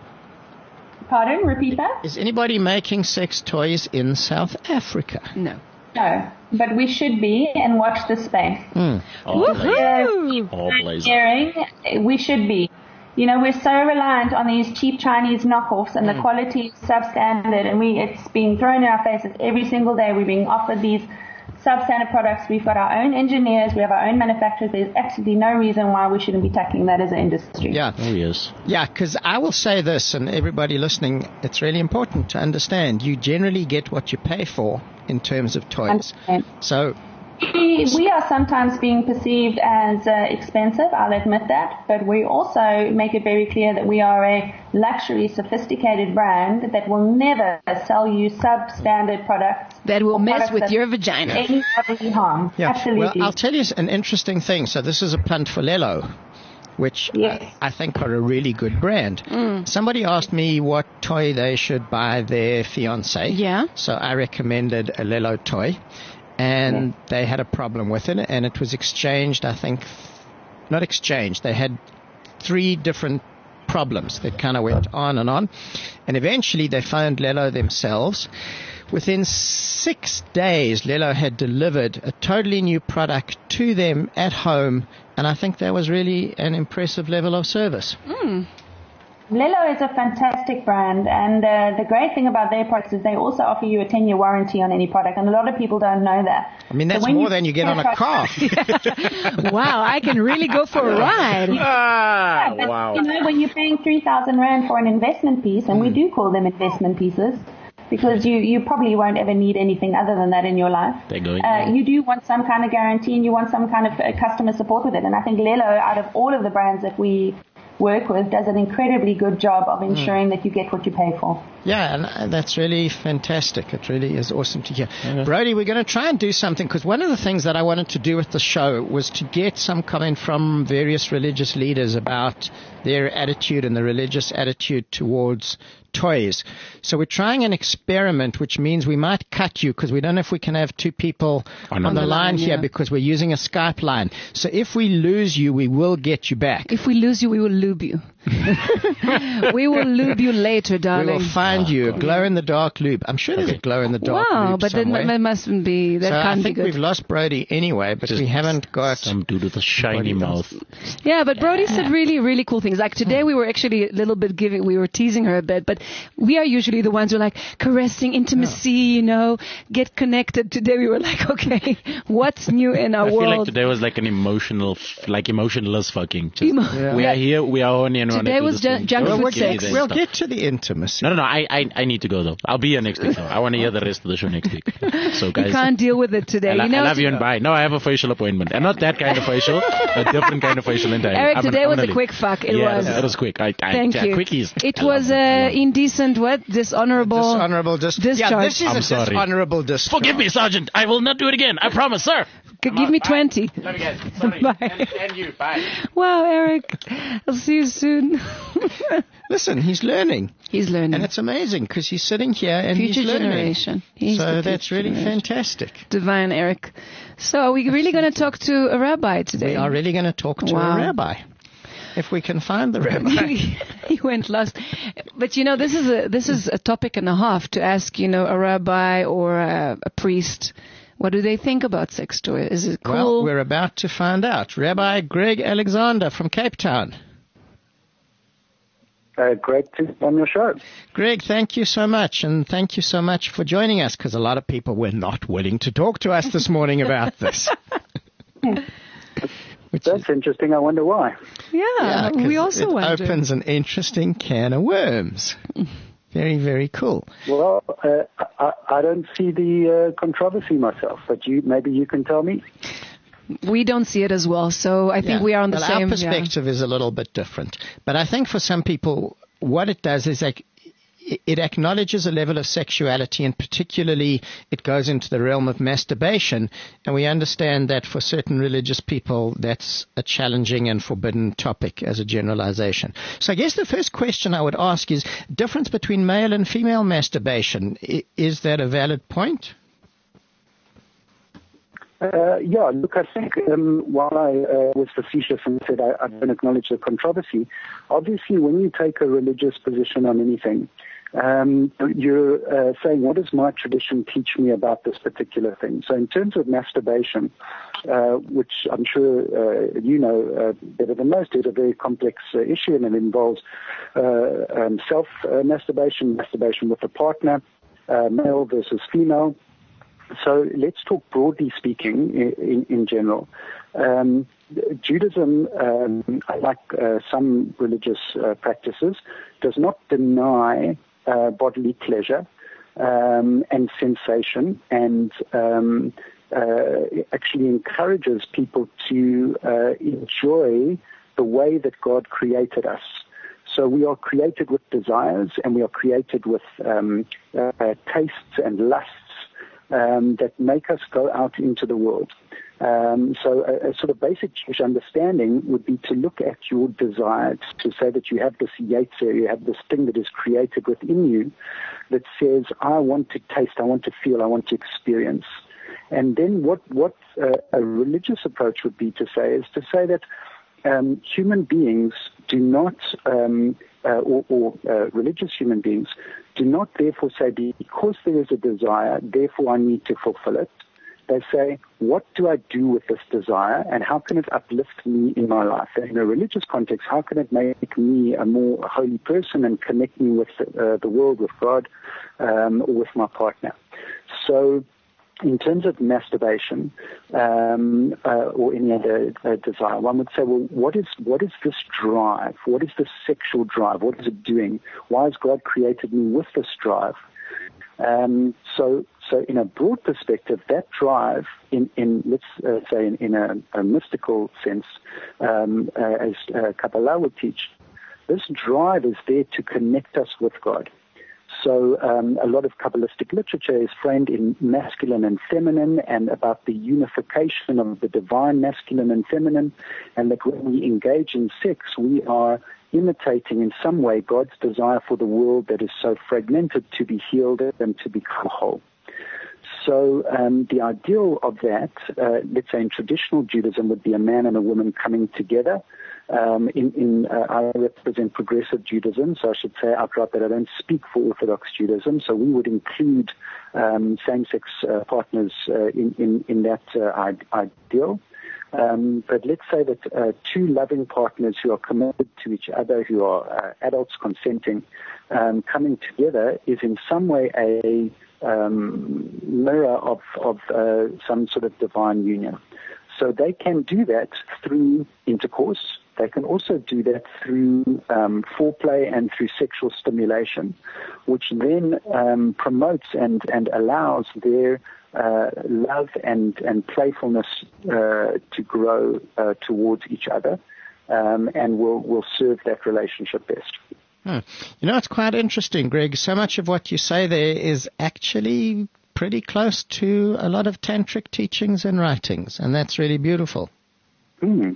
Speaker 5: Pardon? Repeat that?
Speaker 3: Is anybody making sex toys in South Africa?
Speaker 4: No.
Speaker 5: No. But we should be and watch the space.
Speaker 3: Mm.
Speaker 7: all places.
Speaker 4: Woohoo!
Speaker 7: All places.
Speaker 5: Hearing, we should be. You know, we're so reliant on these cheap Chinese knockoffs and the quality is substandard and we it's being thrown in our faces every single day. We're being offered these substandard products. We've got our own engineers. We have our own manufacturers. There's absolutely no reason why we shouldn't be tackling that as an industry.
Speaker 3: Yeah.
Speaker 7: Oh, yes.
Speaker 3: Yeah, because I will say this, and everybody listening, it's really important to understand. You generally get what you pay for in terms of toys.
Speaker 5: Understand.
Speaker 3: So
Speaker 5: We, we are sometimes being perceived as uh, expensive, I'll admit that, but we also make it very clear that we are a luxury, sophisticated brand that will never sell you substandard products.
Speaker 4: That will mess with your vagina.
Speaker 5: Any bodily harm.
Speaker 3: Yeah.
Speaker 5: Absolutely.
Speaker 3: Well, I'll tell you an interesting thing. So this is a punt for Lelo, which
Speaker 5: Yes.
Speaker 3: I, I think are a really good brand.
Speaker 4: Mm.
Speaker 3: Somebody asked me what toy they should buy their fiance.
Speaker 4: Yeah.
Speaker 3: So I recommended a Lelo toy. And they had a problem with it, and it was exchanged, I think, not exchanged, they had three different problems that kind of went on and on, and eventually they found Lelo themselves. Within six days, Lelo had delivered a totally new product to them at home, and I think that was really an impressive level of service.
Speaker 4: Mm.
Speaker 5: Lelo is a fantastic brand, and uh, the great thing about their products is they also offer you a ten-year warranty on any product, and a lot of people don't know that.
Speaker 3: I mean, that's
Speaker 5: So
Speaker 3: more
Speaker 5: you
Speaker 3: than you get on a car.
Speaker 4: Wow, I can really go for a ride.
Speaker 7: Ah,
Speaker 5: Yeah, but,
Speaker 7: wow.
Speaker 5: You know, when you're paying three thousand rand for an investment piece, and we
Speaker 3: Hmm.
Speaker 5: do call them investment pieces, because you, you probably won't ever need anything other than that in your life.
Speaker 7: They're going
Speaker 5: Uh, you do want some kind of guarantee, and you want some kind of uh, customer support with it. And I think Lelo, out of all of the brands that we work with, does an incredibly good job of ensuring that you get what you pay for.
Speaker 3: Yeah, and uh, that's really fantastic. It really is awesome to hear. Brody, we're going to try and do something, because one of the things that I wanted to do with the show was to get some comment from various religious leaders about their attitude and the religious attitude towards toys. So we're trying an experiment, which means we might cut you, because we don't know if we can have two people on,
Speaker 7: On
Speaker 3: the,
Speaker 7: the
Speaker 3: line,
Speaker 4: line,
Speaker 3: here,
Speaker 4: yeah.
Speaker 3: because we're using a Skype line. So if we lose you, we will get you back.
Speaker 4: If we lose you, we will lube you. We will lube you later,
Speaker 3: We
Speaker 4: darling.
Speaker 3: will find you a glow-in-the-dark lube. I'm sure there's a glow-in-the-dark
Speaker 4: Wow,
Speaker 3: lube
Speaker 4: but then
Speaker 3: somewhere.
Speaker 4: that mustn't be, that
Speaker 3: So
Speaker 4: can't
Speaker 3: I
Speaker 4: be
Speaker 3: think
Speaker 4: good.
Speaker 3: we've lost Brody anyway, but we haven't got...
Speaker 7: Some dude with a shiny mouth.
Speaker 4: Yeah, but Brody said really, really cool things. Like today we were actually a little bit giving, we were teasing her a bit, but we are usually the ones who are like caressing, intimacy, you know, get connected. Today we were like, okay, what's new in our
Speaker 7: I feel
Speaker 4: world?
Speaker 7: like today was like an emotional, f- like emotionless fucking. Just,
Speaker 4: Emo-
Speaker 7: We
Speaker 4: Yeah.
Speaker 7: are here, we are horny, and we
Speaker 4: Today
Speaker 7: wanna do
Speaker 4: was
Speaker 7: this
Speaker 4: ju-
Speaker 7: thing.
Speaker 4: junk
Speaker 7: Don't
Speaker 4: food
Speaker 3: We'll,
Speaker 7: give me
Speaker 3: get,
Speaker 4: sex.
Speaker 7: that
Speaker 3: we'll
Speaker 7: stuff.
Speaker 3: get to the intimacy.
Speaker 7: No, no, no. I, I, I need to go though. I'll be here next week though. I want to hear the rest of the show next week. So guys,
Speaker 4: You can't deal with it today.
Speaker 7: I, lo-
Speaker 4: you know,
Speaker 7: I love you and bye. No, I have a facial appointment, and not that kind of facial, a different kind of facial entirely.
Speaker 4: Eric,
Speaker 7: I'm
Speaker 4: today
Speaker 7: gonna- I'm
Speaker 4: was
Speaker 7: gonna
Speaker 4: a
Speaker 7: leave.
Speaker 4: quick fuck. It
Speaker 7: yeah,
Speaker 4: was.
Speaker 7: It was quick. I, I,
Speaker 4: Thank
Speaker 7: yeah,
Speaker 4: you.
Speaker 7: Quickies.
Speaker 4: It
Speaker 7: I love
Speaker 4: was
Speaker 7: them. I
Speaker 4: uh,
Speaker 7: love them.
Speaker 4: indecent, what? Dishonorable.
Speaker 3: Dishonorable dis-
Speaker 4: Discharge.
Speaker 3: Yeah, this is
Speaker 7: I'm
Speaker 3: a
Speaker 7: sorry.
Speaker 3: dishonorable discharge.
Speaker 7: Forgive me, Sergeant. I will not do it again. I promise, sir.
Speaker 4: G- Give me twenty.
Speaker 7: Love you guys. Sorry.
Speaker 4: Bye.
Speaker 7: And, and you. Bye.
Speaker 4: Wow, Eric. I'll see you soon.
Speaker 3: Listen, he's learning.
Speaker 4: He's learning.
Speaker 3: And it's amazing, because he's sitting here and
Speaker 4: Future
Speaker 3: he's learning.
Speaker 4: generation. He's the
Speaker 3: So
Speaker 4: future
Speaker 3: that's really
Speaker 4: generation.
Speaker 3: fantastic.
Speaker 4: Divine Eric. So are we really going to talk to a rabbi today?
Speaker 3: We are really going to talk to
Speaker 4: Wow.
Speaker 3: a rabbi. If we can find the rabbi.
Speaker 4: He went lost. But you know, this is a this is a topic and a half to ask, you know, a rabbi or a, a priest. What do they think about sex toys? Is it cool?
Speaker 3: Well, we're about to find out. Rabbi Greg Alexander from Cape Town.
Speaker 8: Uh, great to be on your show.
Speaker 3: Greg, thank you so much, and thank you so much for joining us, because a lot of people were not willing to talk to us this morning about this. Which
Speaker 8: That's
Speaker 3: is,
Speaker 8: interesting. I wonder why.
Speaker 4: yeah,
Speaker 3: yeah, 'cause
Speaker 4: we also
Speaker 3: it
Speaker 4: wonder.
Speaker 3: opens an interesting can of worms. Very, very cool.
Speaker 8: Well, uh, I, I don't see the uh, controversy myself, but you maybe you can tell me.
Speaker 4: We don't see it as well, so I think
Speaker 3: Yeah.
Speaker 4: we are on the
Speaker 3: well,
Speaker 4: same.
Speaker 3: Our
Speaker 4: yeah.
Speaker 3: perspective is a little bit different. But I think for some people, what it does is like, it acknowledges a level of sexuality, and particularly it goes into the realm of masturbation. And we understand that for certain religious people, that's a challenging and forbidden topic as a generalization. So I guess the first question I would ask is, difference between male and female masturbation, I- is that a valid point?
Speaker 8: Uh, yeah, look, I think um, while I uh, was facetious and said I, I don't acknowledge the controversy, obviously when you take a religious position on anything, um, you're uh, saying, what does my tradition teach me about this particular thing? So in terms of masturbation, uh, which I'm sure uh, you know uh, better than most, is a very complex uh, issue, and it involves uh, um, self-masturbation, masturbation with a partner, uh, male versus female. So let's talk broadly speaking in, in general. Um, Judaism, um, like uh, some religious uh, practices, does not deny uh, bodily pleasure um, and sensation and um, uh, actually encourages people to uh, enjoy the way that God created us. So we are created with desires, and we are created with um, uh, tastes and lusts um, that make us go out into the world. Um, so a, a sort of basic Jewish understanding would be to look at your desire, to say that you have this yetzer, you have this thing that is created within you that says, I want to taste, I want to feel, I want to experience. And then what, what uh, a religious approach would be to say is to say that Um, human beings do not, um, uh, or, or uh, religious human beings, do not therefore say, because there is a desire, therefore I need to fulfill it. They say, what do I do with this desire, and how can it uplift me in my life? And in a religious context, how can it make me a more holy person and connect me with uh, the world, with God, um, or with my partner? So in terms of masturbation um, uh, or any other uh, desire, one would say, well, what is what is this drive? What is this sexual drive? What is it doing? Why has God created me with this drive? Um, so, so in a broad perspective, that drive, in, in let's uh, say in, in a, a mystical sense, um, uh, as uh, Kabbalah would teach, this drive is there to connect us with God. So um, a lot of Kabbalistic literature is framed in masculine and feminine, and about the unification of the divine masculine and feminine, and that when we engage in sex, we are imitating in some way God's desire for the world that is so fragmented to be healed and to become whole. So um, the ideal of that, uh, let's say in traditional Judaism, would be a man and a woman coming together. Um, in, in uh, I represent progressive Judaism, so I should say outright that I don't speak for Orthodox Judaism. So we would include um, same-sex uh, partners uh, in, in, in that uh, ideal. Um, but let's say that uh, two loving partners who are committed to each other, who are uh, adults consenting, um, coming together is in some way a um, mirror of, of uh, some sort of divine union. So they can do that through intercourse. They can also do that through um, foreplay and through sexual stimulation, which then um, promotes and, and allows their uh, love and, and playfulness uh, to grow uh, towards each other, um, and will, will serve that relationship best.
Speaker 3: Hmm. You know, it's quite interesting, Greg. So much of what you say there is actually pretty close to a lot of tantric teachings and writings, and that's really beautiful.
Speaker 8: Mm.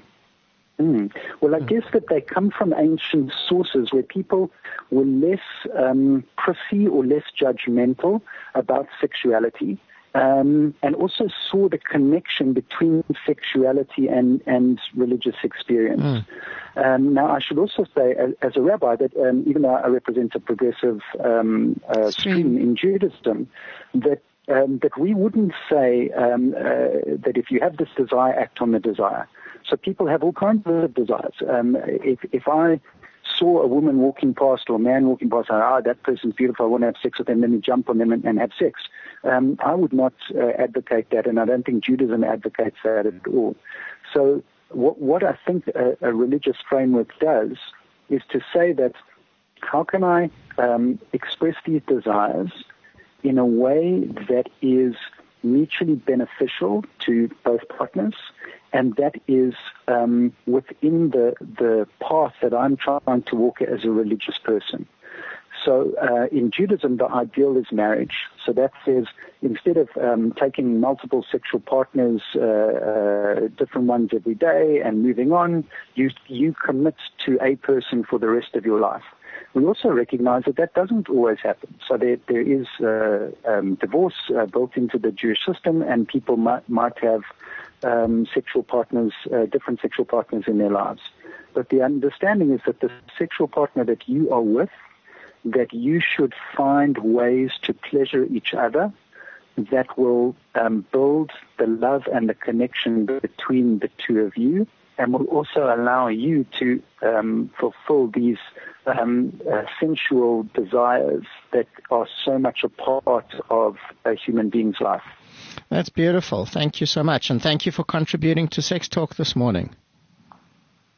Speaker 8: Mm. Well, I guess that they come from ancient sources where people were less um, prissy or less judgmental about sexuality, um, and also saw the connection between sexuality and, and religious experience. Mm. Um, now, I should also say, as, as a rabbi, that um, even though I represent a progressive um, uh, stream in Judaism, that um, that we wouldn't say um, uh, that if you have this desire, act on the desire. So people have all kinds of desires. Um, if, if I saw a woman walking past or a man walking past, and, ah, that person's beautiful, I want to have sex with them, let me jump on them and, and have sex. Um, I would not uh, advocate that, and I don't think Judaism advocates that at all. So what, what I think a, a religious framework does is to say that how can I um, express these desires in a way that is mutually beneficial to both partners, and that is um, within the the path that I'm trying to walk as a religious person. So uh, in Judaism, the ideal is marriage. So that says instead of um, taking multiple sexual partners, uh, uh, different ones every day, and moving on, you you commit to a person for the rest of your life. We also recognize that that doesn't always happen. So there, there is uh, um, divorce uh, built into the Jewish system, and people might, might have um, sexual partners, uh, different sexual partners in their lives. But the understanding is that the sexual partner that you are with, that you should find ways to pleasure each other that will um, build the love and the connection between the two of you, and will also allow you to um, fulfill these um, uh, sensual desires that are so much a part of a human being's life.
Speaker 3: That's beautiful. Thank you so much. And thank you for contributing to Sex Talk this morning.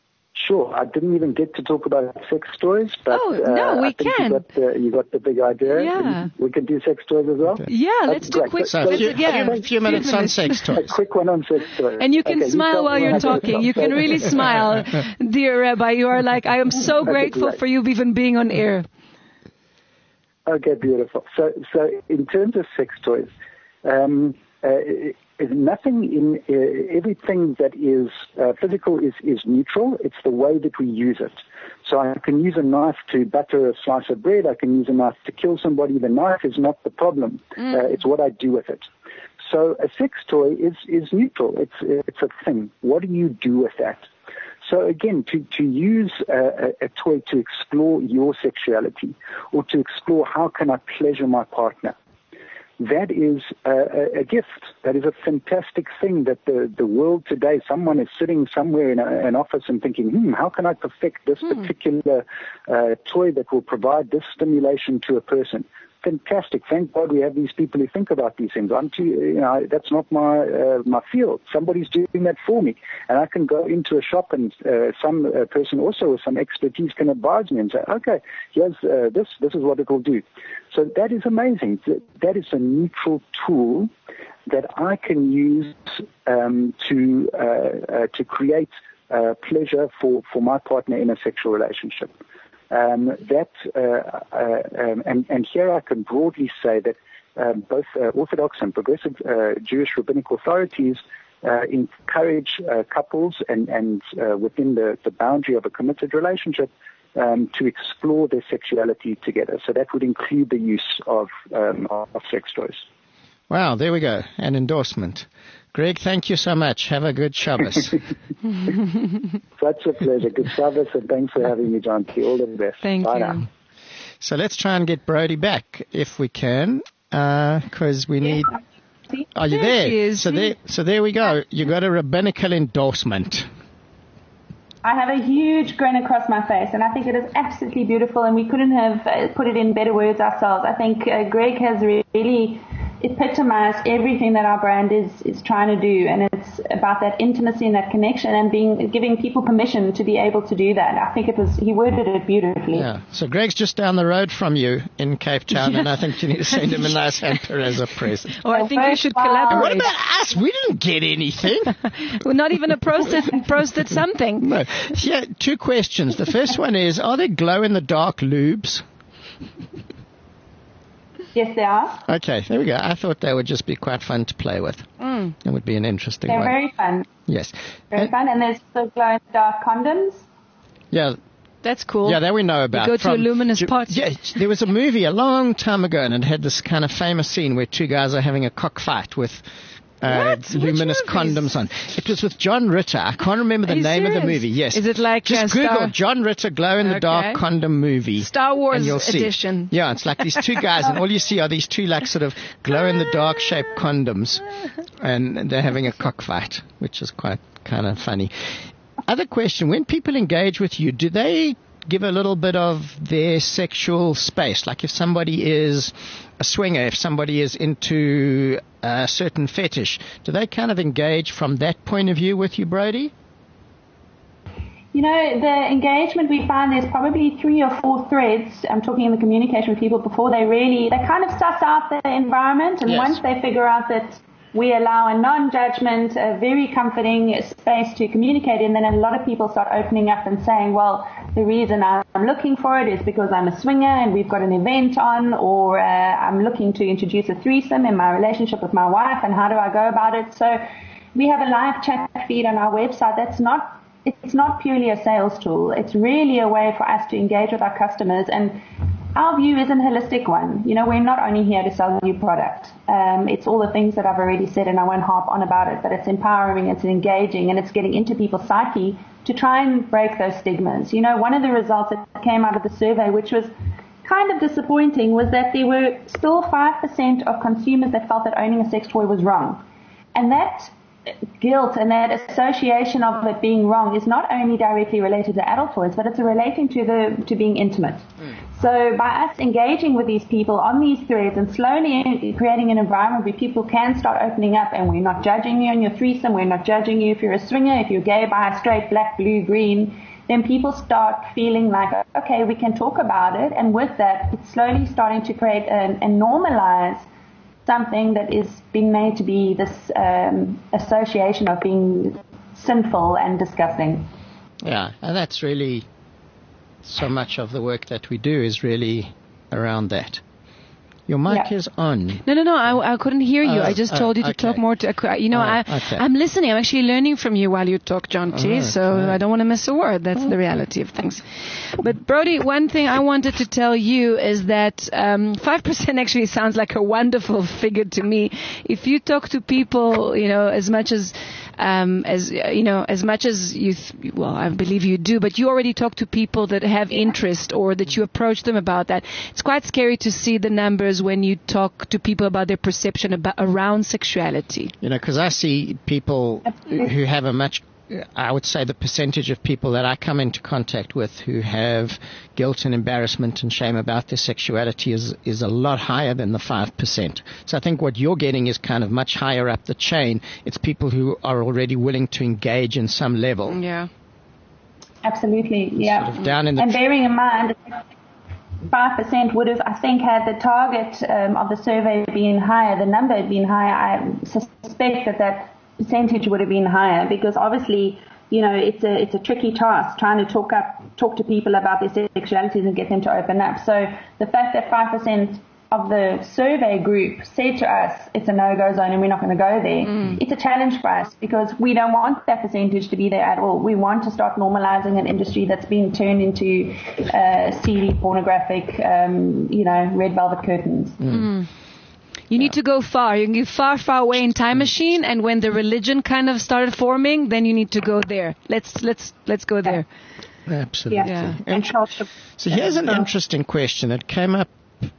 Speaker 8: sure. I didn't even get to talk about sex toys, but
Speaker 4: oh, no,
Speaker 8: uh,
Speaker 4: we
Speaker 8: I think
Speaker 4: can.
Speaker 8: You got, the, you got the big idea.
Speaker 4: Yeah.
Speaker 8: We can do sex toys as well?
Speaker 3: Okay.
Speaker 4: Yeah, let's do
Speaker 8: great.
Speaker 4: quick.
Speaker 3: So a few,
Speaker 4: yeah,
Speaker 3: a few minutes on sex
Speaker 8: A
Speaker 3: toys.
Speaker 8: quick one on sex toys.
Speaker 4: And you can
Speaker 8: okay,
Speaker 4: smile
Speaker 8: you
Speaker 4: while you're
Speaker 8: me
Speaker 4: talking. You can really smile, dear Rabbi. You are like, I am so
Speaker 8: Okay,
Speaker 4: grateful
Speaker 8: great.
Speaker 4: for you even being on air.
Speaker 8: Okay, beautiful. So, so in terms of sex toys, um, uh, nothing in uh, everything that is uh, physical is, is neutral. It's the way that we use it. So I can use a knife to butter a slice of bread. I can use a knife to kill somebody. The knife is not the problem. Mm. Uh, it's what I do with it. So a sex toy is, is neutral. It's, it's a thing. What do you do with that? So again, to, to use a, a toy to explore your sexuality or to explore how can I pleasure my partner, that is a, a gift. That is a fantastic thing that the, the world today, someone is sitting somewhere in a, an office and thinking, hmm, how can I perfect this hmm. particular uh, toy that will provide this stimulation to a person? Fantastic. Thank God we have these people who think about these things. I'm too, you know, that's not my uh, my field. Somebody's doing that for me. And I can go into a shop and uh, some uh, person also with some expertise can advise me and say, okay, here's uh, this, this is what it will do. So that is amazing. That is a neutral tool that I can use um, to uh, uh, to create uh, pleasure for, for my partner in a sexual relationship. Um, that uh, uh, um, and, and here I can broadly say that um, both uh, Orthodox and progressive uh, Jewish rabbinic authorities uh, encourage uh, couples and, and uh, within the, the boundary of a committed relationship um, to explore their sexuality together. So that would include the use of, um, of sex toys.
Speaker 3: Wow, there we go, an endorsement. Greg, thank you so much. Have a good Shabbos.
Speaker 8: Such a pleasure. Good Shabbos, and thanks for having me, John. All the best.
Speaker 4: Thank
Speaker 8: Bye
Speaker 4: you.
Speaker 8: Now.
Speaker 3: So let's try and get Brody back if we can, because uh, we need... Are you there?
Speaker 4: there?
Speaker 3: So there, so there we go. You got a rabbinical endorsement.
Speaker 5: I have a huge grin across my face, and I think it is absolutely beautiful, and we couldn't have uh, put it in better words ourselves. I think uh, Greg has really epitomized everything that our brand is, is trying to do, and it's about that intimacy and that connection and being giving people permission to be able to do that. I think it was he worded it beautifully.
Speaker 3: Yeah. So Greg's just down the road from you in Cape Town, and I think you need to send him a nice hamper as a present.
Speaker 4: Oh, I think we should collaborate.
Speaker 3: And what about us? We didn't get anything.
Speaker 4: Well, not even a prostate, prostate something.
Speaker 3: No. Yeah, two questions. The first one is, are there glow-in-the-dark lubes?
Speaker 5: Yes, they are.
Speaker 3: Okay, there we go. I thought they would just be quite fun to play with.
Speaker 4: Mm.
Speaker 3: It would be an interesting
Speaker 5: They're
Speaker 3: one.
Speaker 5: very fun.
Speaker 3: Yes.
Speaker 5: Very
Speaker 3: and,
Speaker 5: fun. And there's the glow-in-the-dark condoms.
Speaker 3: Yeah.
Speaker 4: That's cool.
Speaker 3: Yeah, that we know about.
Speaker 4: You go to
Speaker 3: From,
Speaker 4: a luminous pot.
Speaker 3: Yeah, there was a movie a long time ago, and it had this kind of famous scene where two guys are having a cockfight with uh, luminous condoms on. It was with John Ritter. I can't remember the
Speaker 4: Are you
Speaker 3: name
Speaker 4: serious?
Speaker 3: of the movie. Yes.
Speaker 4: Is it like
Speaker 3: Just
Speaker 4: uh,
Speaker 3: Google
Speaker 4: Star-
Speaker 3: John Ritter glow-in-the-dark
Speaker 4: Okay.
Speaker 3: condom movie.
Speaker 4: Star Wars
Speaker 3: and you'll see.
Speaker 4: edition.
Speaker 3: Yeah, it's like these two guys, and all you see are these two like sort of glow-in-the-dark shaped condoms, and they're having a cockfight, which is quite kind of funny. Other question: when people engage with you, do they give a little bit of their sexual space? Like if somebody is a swinger, if somebody is into a certain fetish, do they kind of engage from that point of view with you, Brody?
Speaker 5: You know, the engagement we find there's probably three or four threads. I'm talking in the communication with people before they really, they kind of suss out the environment. And
Speaker 3: Yes.
Speaker 5: once they figure out that we allow a non-judgment, a very comforting space to communicate in, then a lot of people start opening up and saying, well, the reason I'm looking for it is because I'm a swinger and we've got an event on, or uh, I'm looking to introduce a threesome in my relationship with my wife, and how do I go about it? So we have a live chat feed on our website that's not It's not purely a sales tool. It's really a way for us to engage with our customers, and our view is a holistic one. You know, we're not only here to sell you product. Um, it's all the things that I've already said, and I won't harp on about it, but it's empowering, it's engaging, and it's getting into people's psyche to try and break those stigmas. You know, one of the results that came out of the survey, which was kind of disappointing, was that there were still five percent of consumers that felt that owning a sex toy was wrong. And that guilt and that association of it being wrong is not only directly related to adult toys, but it's relating to the to being intimate. Mm. So by us engaging with these people on these threads and slowly creating an environment where people can start opening up, and we're not judging you on your threesome, we're not judging you if you're a swinger, if you're gay, bi, straight, black, blue, green, then people start feeling like, okay, we can talk about it. And with that, it's slowly starting to create and, and normalize something that is being made to be this um, association of being sinful and disgusting.
Speaker 3: Yeah, and that's really so much of the work that we do is really around that. Your mic
Speaker 5: yeah.
Speaker 3: is on.
Speaker 4: No, no, no. I, I couldn't hear you.
Speaker 3: Oh,
Speaker 4: I just told
Speaker 3: oh,
Speaker 4: you to
Speaker 3: okay.
Speaker 4: talk more. To, you know,
Speaker 3: Oh,
Speaker 4: I,
Speaker 3: okay.
Speaker 4: I'm listening. I'm actually learning from you while you talk, John T.
Speaker 3: Oh,
Speaker 4: so
Speaker 3: okay.
Speaker 4: I don't want to miss a word. That's
Speaker 3: Oh.
Speaker 4: the reality of things. But Brody, one thing I wanted to tell you is that um, five percent actually sounds like a wonderful figure to me. If you talk to people, you know, as much as Um, as you know, as much as you, th- well, I believe you do, but you already talk to people that have interest or that you approach them about that. It's quite scary to see the numbers when you talk to people about their perception about around sexuality.
Speaker 3: You know, because I see people who have a much, I would say the percentage of people that I come into contact with who have guilt and embarrassment and shame about their sexuality is is a lot higher than the five percent. So I think what you're getting is kind of much higher up the chain. It's people who are already willing to engage in some level.
Speaker 4: Yeah.
Speaker 5: Absolutely, yeah.
Speaker 3: Sort of down in the
Speaker 5: and bearing in mind, five percent would have, I think, had the target um, of the survey been higher, the number had been higher, I suspect that that percentage would have been higher, because obviously, you know, it's a it's a tricky task trying to talk up talk to people about their sexualities and get them to open up. So the fact that five percent of the survey group said to us it's a no-go zone and we're not going to go there, mm. it's a challenge for us, because we don't want that percentage to be there at all. We want to start normalizing an industry that's being turned into uh, seedy, pornographic, um, you know, red velvet curtains.
Speaker 3: Mm.
Speaker 4: Mm. You need to go far. You can go far, far away in Time Machine, and when the religion kind of started forming, then you need to go there. Let's let's let's go there.
Speaker 3: Absolutely.
Speaker 4: Yeah.
Speaker 3: Inter- so here's an interesting question. It came up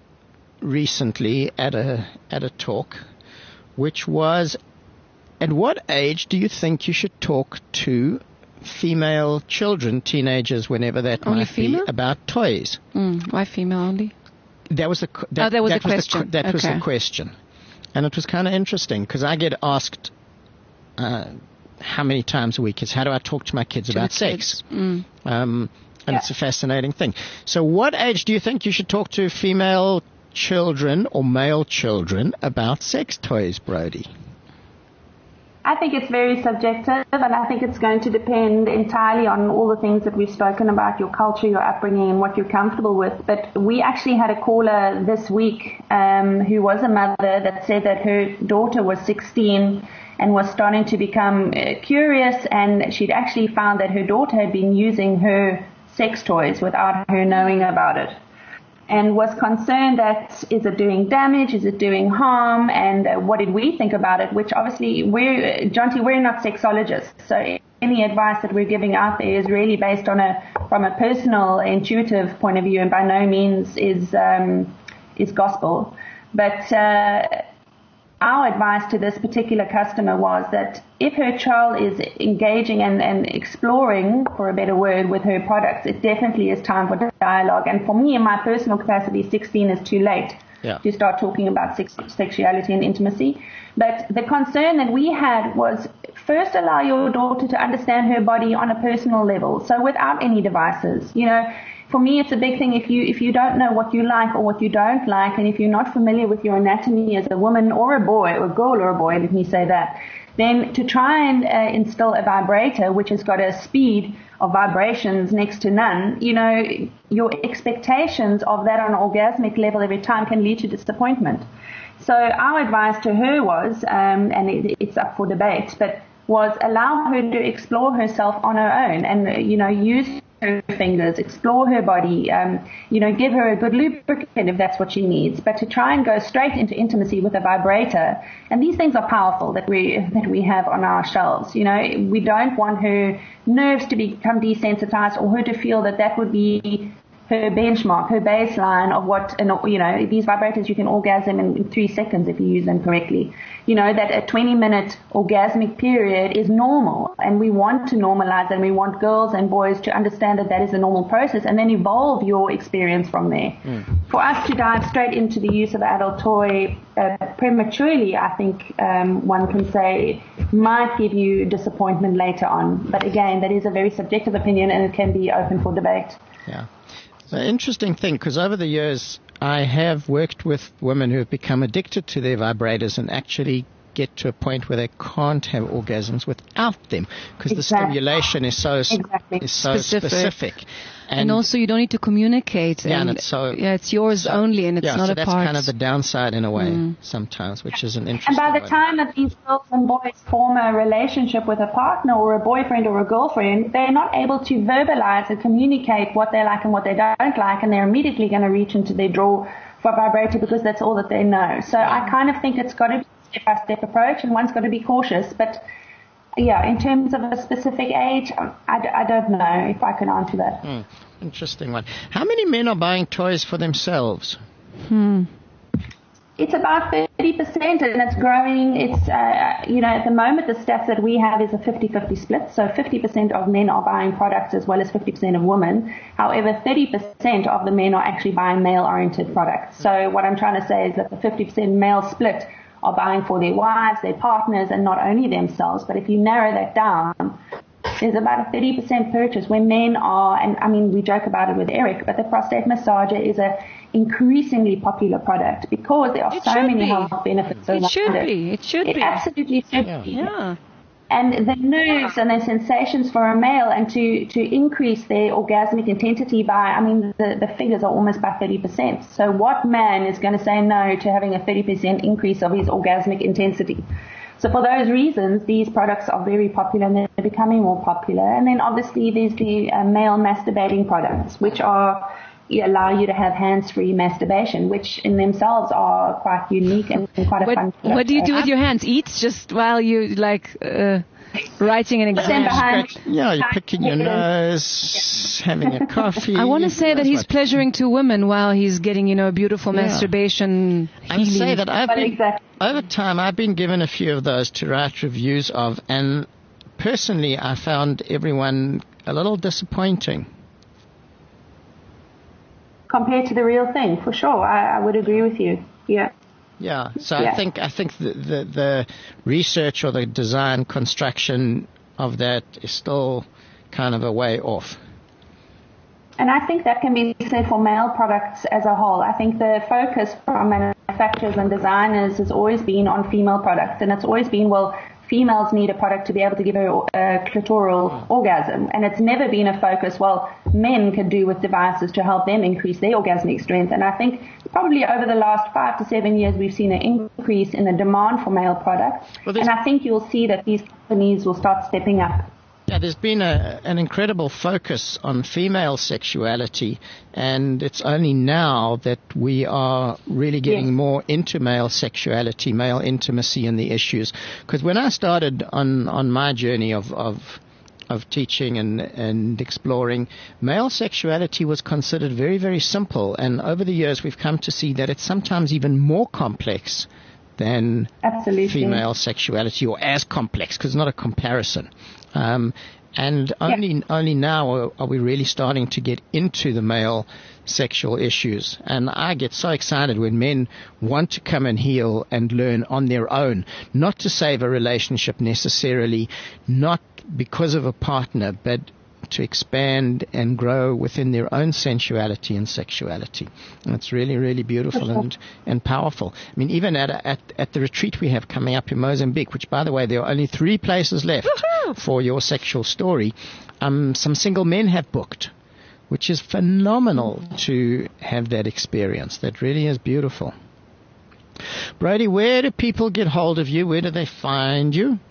Speaker 3: recently at a at a talk, which was, at what age do you think you should talk to female children, teenagers, whenever that
Speaker 4: Only
Speaker 3: might
Speaker 4: female?
Speaker 3: be, about toys?
Speaker 4: Mm, why female only?
Speaker 3: That was the that,
Speaker 4: oh, that was
Speaker 3: that
Speaker 4: the
Speaker 3: was
Speaker 4: question.
Speaker 3: The, that
Speaker 4: okay.
Speaker 3: was the question, and it was kind of interesting because I get asked uh, how many times a week is how do I talk to my kids
Speaker 4: to
Speaker 3: about sex,
Speaker 4: kids. Mm.
Speaker 3: um, and
Speaker 5: yeah.
Speaker 3: it's a fascinating thing. So, what age do you think you should talk to female children or male children about sex toys, Brody?
Speaker 5: I think it's very subjective, and I think it's going to depend entirely on all the things that we've spoken about, your culture, your upbringing, and what you're comfortable with. But we actually had a caller this week um, who was a mother that said that her daughter was sixteen and was starting to become uh, curious, and she'd actually found that her daughter had been using her sex toys without her knowing about it, and was concerned that, is it doing damage, is it doing harm, and uh, what did we think about it, which obviously, we're, John T, we're not sexologists, so any advice that we're giving out there is really based on a, from a personal, intuitive point of view, and by no means is, um, is gospel. But uh, our advice to this particular customer was that if her child is engaging and, and exploring, for a better word, with her products, it definitely is time for dialogue. And for me, in my personal capacity, sixteen is too late
Speaker 3: yeah.
Speaker 5: to start talking about sex, sexuality and intimacy. But the concern that we had was, first allow your daughter to understand her body on a personal level, so without any devices. You know, for me, it's a big thing if you if you don't know what you like or what you don't like, and if you're not familiar with your anatomy as a woman or a boy, or a girl or a boy, let me say that, then to try and uh, instill a vibrator which has got a speed of vibrations next to none, you know, your expectations of that on an orgasmic level every time can lead to disappointment. So our advice to her was, um, and it, it's up for debate, but was allow her to explore herself on her own and, you know, use her fingers, explore her body, um, you know, give her a good lubricant if that's what she needs, but to try and go straight into intimacy with a vibrator. And these things are powerful that we that we have on our shelves. You know, we don't want her nerves to become desensitized or her to feel that that would be her benchmark, her baseline of what, you know, these vibrators you can orgasm in three seconds if you use them correctly. You know, that a twenty minute orgasmic period is normal, and we want to normalize it, and we want girls and boys to understand that that is a normal process, and then evolve your experience from there. Mm. For us to dive straight into the use of adult toy uh, prematurely, I think um, one can say might give you disappointment later on. But again, that is a very subjective opinion, and it can be open for debate.
Speaker 3: Yeah. It's an interesting thing, because over the years I have worked with women who have become addicted to their vibrators and actually get to a point where they can't have orgasms without them, because exactly. the stimulation is so exactly. is so specific. specific.
Speaker 4: And, and also you don't need to communicate.
Speaker 3: Yeah,
Speaker 4: and,
Speaker 3: and it's so
Speaker 4: yeah, it's yours
Speaker 3: so,
Speaker 4: only, and it's
Speaker 3: yeah,
Speaker 4: not
Speaker 3: so
Speaker 4: a
Speaker 3: that's
Speaker 4: part.
Speaker 3: kind of the downside in a way mm. sometimes, which is an interesting.
Speaker 5: And by the
Speaker 3: way.
Speaker 5: time that these girls and boys form a relationship with a partner or a boyfriend or a girlfriend, they're not able to verbalize and communicate what they like and what they don't like, and they're immediately going to reach into their drawer for a vibrator because that's all that they know. So yeah. I kind of think it's got to be a step-by-step approach, and one's got to be cautious. But yeah, in terms of a specific age, I, I don't know if I can answer that.
Speaker 3: Mm. Interesting one. How many men are buying toys for themselves?
Speaker 4: Hmm.
Speaker 5: It's about thirty percent, and it's growing. It's, uh, you know, at the moment, the stats that we have is a fifty-fifty split. So fifty percent of men are buying products as well as fifty percent of women. However, thirty percent of the men are actually buying male-oriented products. So what I'm trying to say is that the fifty percent male split are buying for their wives, their partners, and not only themselves. But if you narrow that down, there's about a thirty percent purchase where men are, and I mean, we joke about it with Eric, but the prostate massager is a increasingly popular product because there are
Speaker 4: it
Speaker 5: so many
Speaker 4: be.
Speaker 5: health benefits
Speaker 4: it
Speaker 5: around
Speaker 4: should
Speaker 5: it.
Speaker 4: Be. It should
Speaker 5: it
Speaker 4: be.
Speaker 5: It absolutely should
Speaker 4: yeah.
Speaker 5: be.
Speaker 4: Yeah.
Speaker 5: And the nerves and the sensations for a male, and to, to increase their orgasmic intensity by, I mean, the, the figures are almost by thirty percent. So what man is going to say no to having a thirty percent increase of his orgasmic intensity? So for those reasons, these products are very popular, and they're becoming more popular. And then obviously there's the uh, male masturbating products, which are allow you to have hands-free masturbation, which in themselves are quite unique and quite a
Speaker 4: what,
Speaker 5: fun product.
Speaker 4: What do you do with your hands? Eat just while you, like, uh, writing an exam?
Speaker 3: Yeah, you're picking your nose, having a coffee.
Speaker 4: I want to say that he's
Speaker 3: what.
Speaker 4: pleasuring two women while he's getting, you know, beautiful yeah. masturbation
Speaker 3: I would say that I've been,
Speaker 5: exactly.
Speaker 3: over time, I've been given a few of those to write reviews of, and personally, I found everyone a little disappointing.
Speaker 5: Compared to the real thing, for sure. I, I would agree with you. Yeah.
Speaker 3: Yeah. So
Speaker 5: yeah.
Speaker 3: I think I think the, the the research or the design construction of that is still kind of a way off.
Speaker 5: And I think that can be said for male products as a whole. I think the focus from manufacturers and designers has always been on female products, and it's always been, well, females need a product to be able to give a, a clitoral mm. orgasm. And it's never been a focus, well, men can do with devices to help them increase their orgasmic strength. And I think probably over the last five to seven years, we've seen an increase in the demand for male products. Well, and I think you'll see that these companies will start stepping up.
Speaker 3: Yeah, there's been a, an incredible focus on female sexuality, and it's only now that we are really getting yes. more into male sexuality, male intimacy and the issues. Because when I started on, on my journey of, of of teaching and, and exploring, male sexuality was considered very, very simple. And over the years, we've come to see that it's sometimes even more complex than
Speaker 5: Absolutely.
Speaker 3: female sexuality, or as complex, because it's not a comparison. Um, and only yeah. only now are, are we really starting to get into the male sexual issues. And I get so excited when men want to come and heal and learn on their own, not to save a relationship necessarily, not because of a partner, but to expand and grow within their own sensuality and sexuality. And it's really, really beautiful and, and powerful. I mean, even at, a, at at the retreat we have coming up in Mozambique, which, by the way, there are only three places left Woo-hoo! For your sexual story, um, some single men have booked, which is phenomenal to have that experience. That really is beautiful. Brodie, where do people get hold of you? Where do they find you?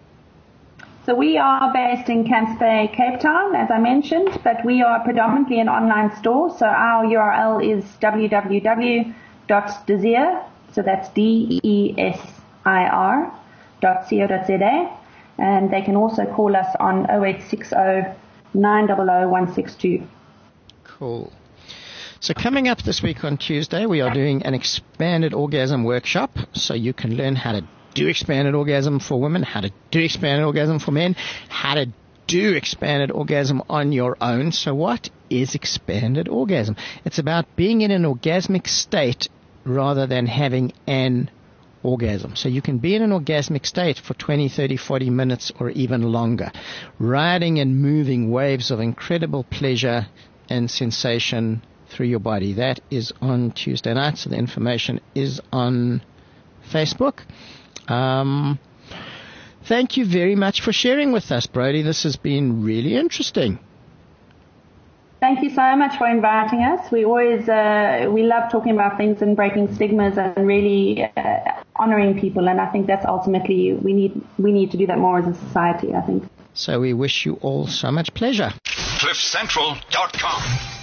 Speaker 5: So we are based in Camps Bay, Cape Town, as I mentioned, but we are predominantly an online store. So our U R L is w w w dot desir, so that's D E S I R, dot co dot z a. And they can also call us on oh eight six oh, nine hundred one six two.
Speaker 3: Cool. So coming up this week on Tuesday, we are doing an expanded orgasm workshop, so you can learn how to do expanded orgasm for women, how to do expanded orgasm for men, how to do expanded orgasm on your own. So what is expanded orgasm? It's about being in an orgasmic state rather than having an orgasm. So you can be in an orgasmic state for twenty, thirty, forty minutes or even longer, riding and moving waves of incredible pleasure and sensation through your body. That is on Tuesday night, so the information is on Facebook. Um, thank you very much for sharing with us, Brodie. This has been really interesting.
Speaker 5: Thank you so much for inviting us. We always, uh, we love talking about things and breaking stigmas and really uh, honoring people. And I think that's ultimately, we need, we need to do that more as a society, I think.
Speaker 3: So we wish you all so much pleasure.
Speaker 1: cliff central dot com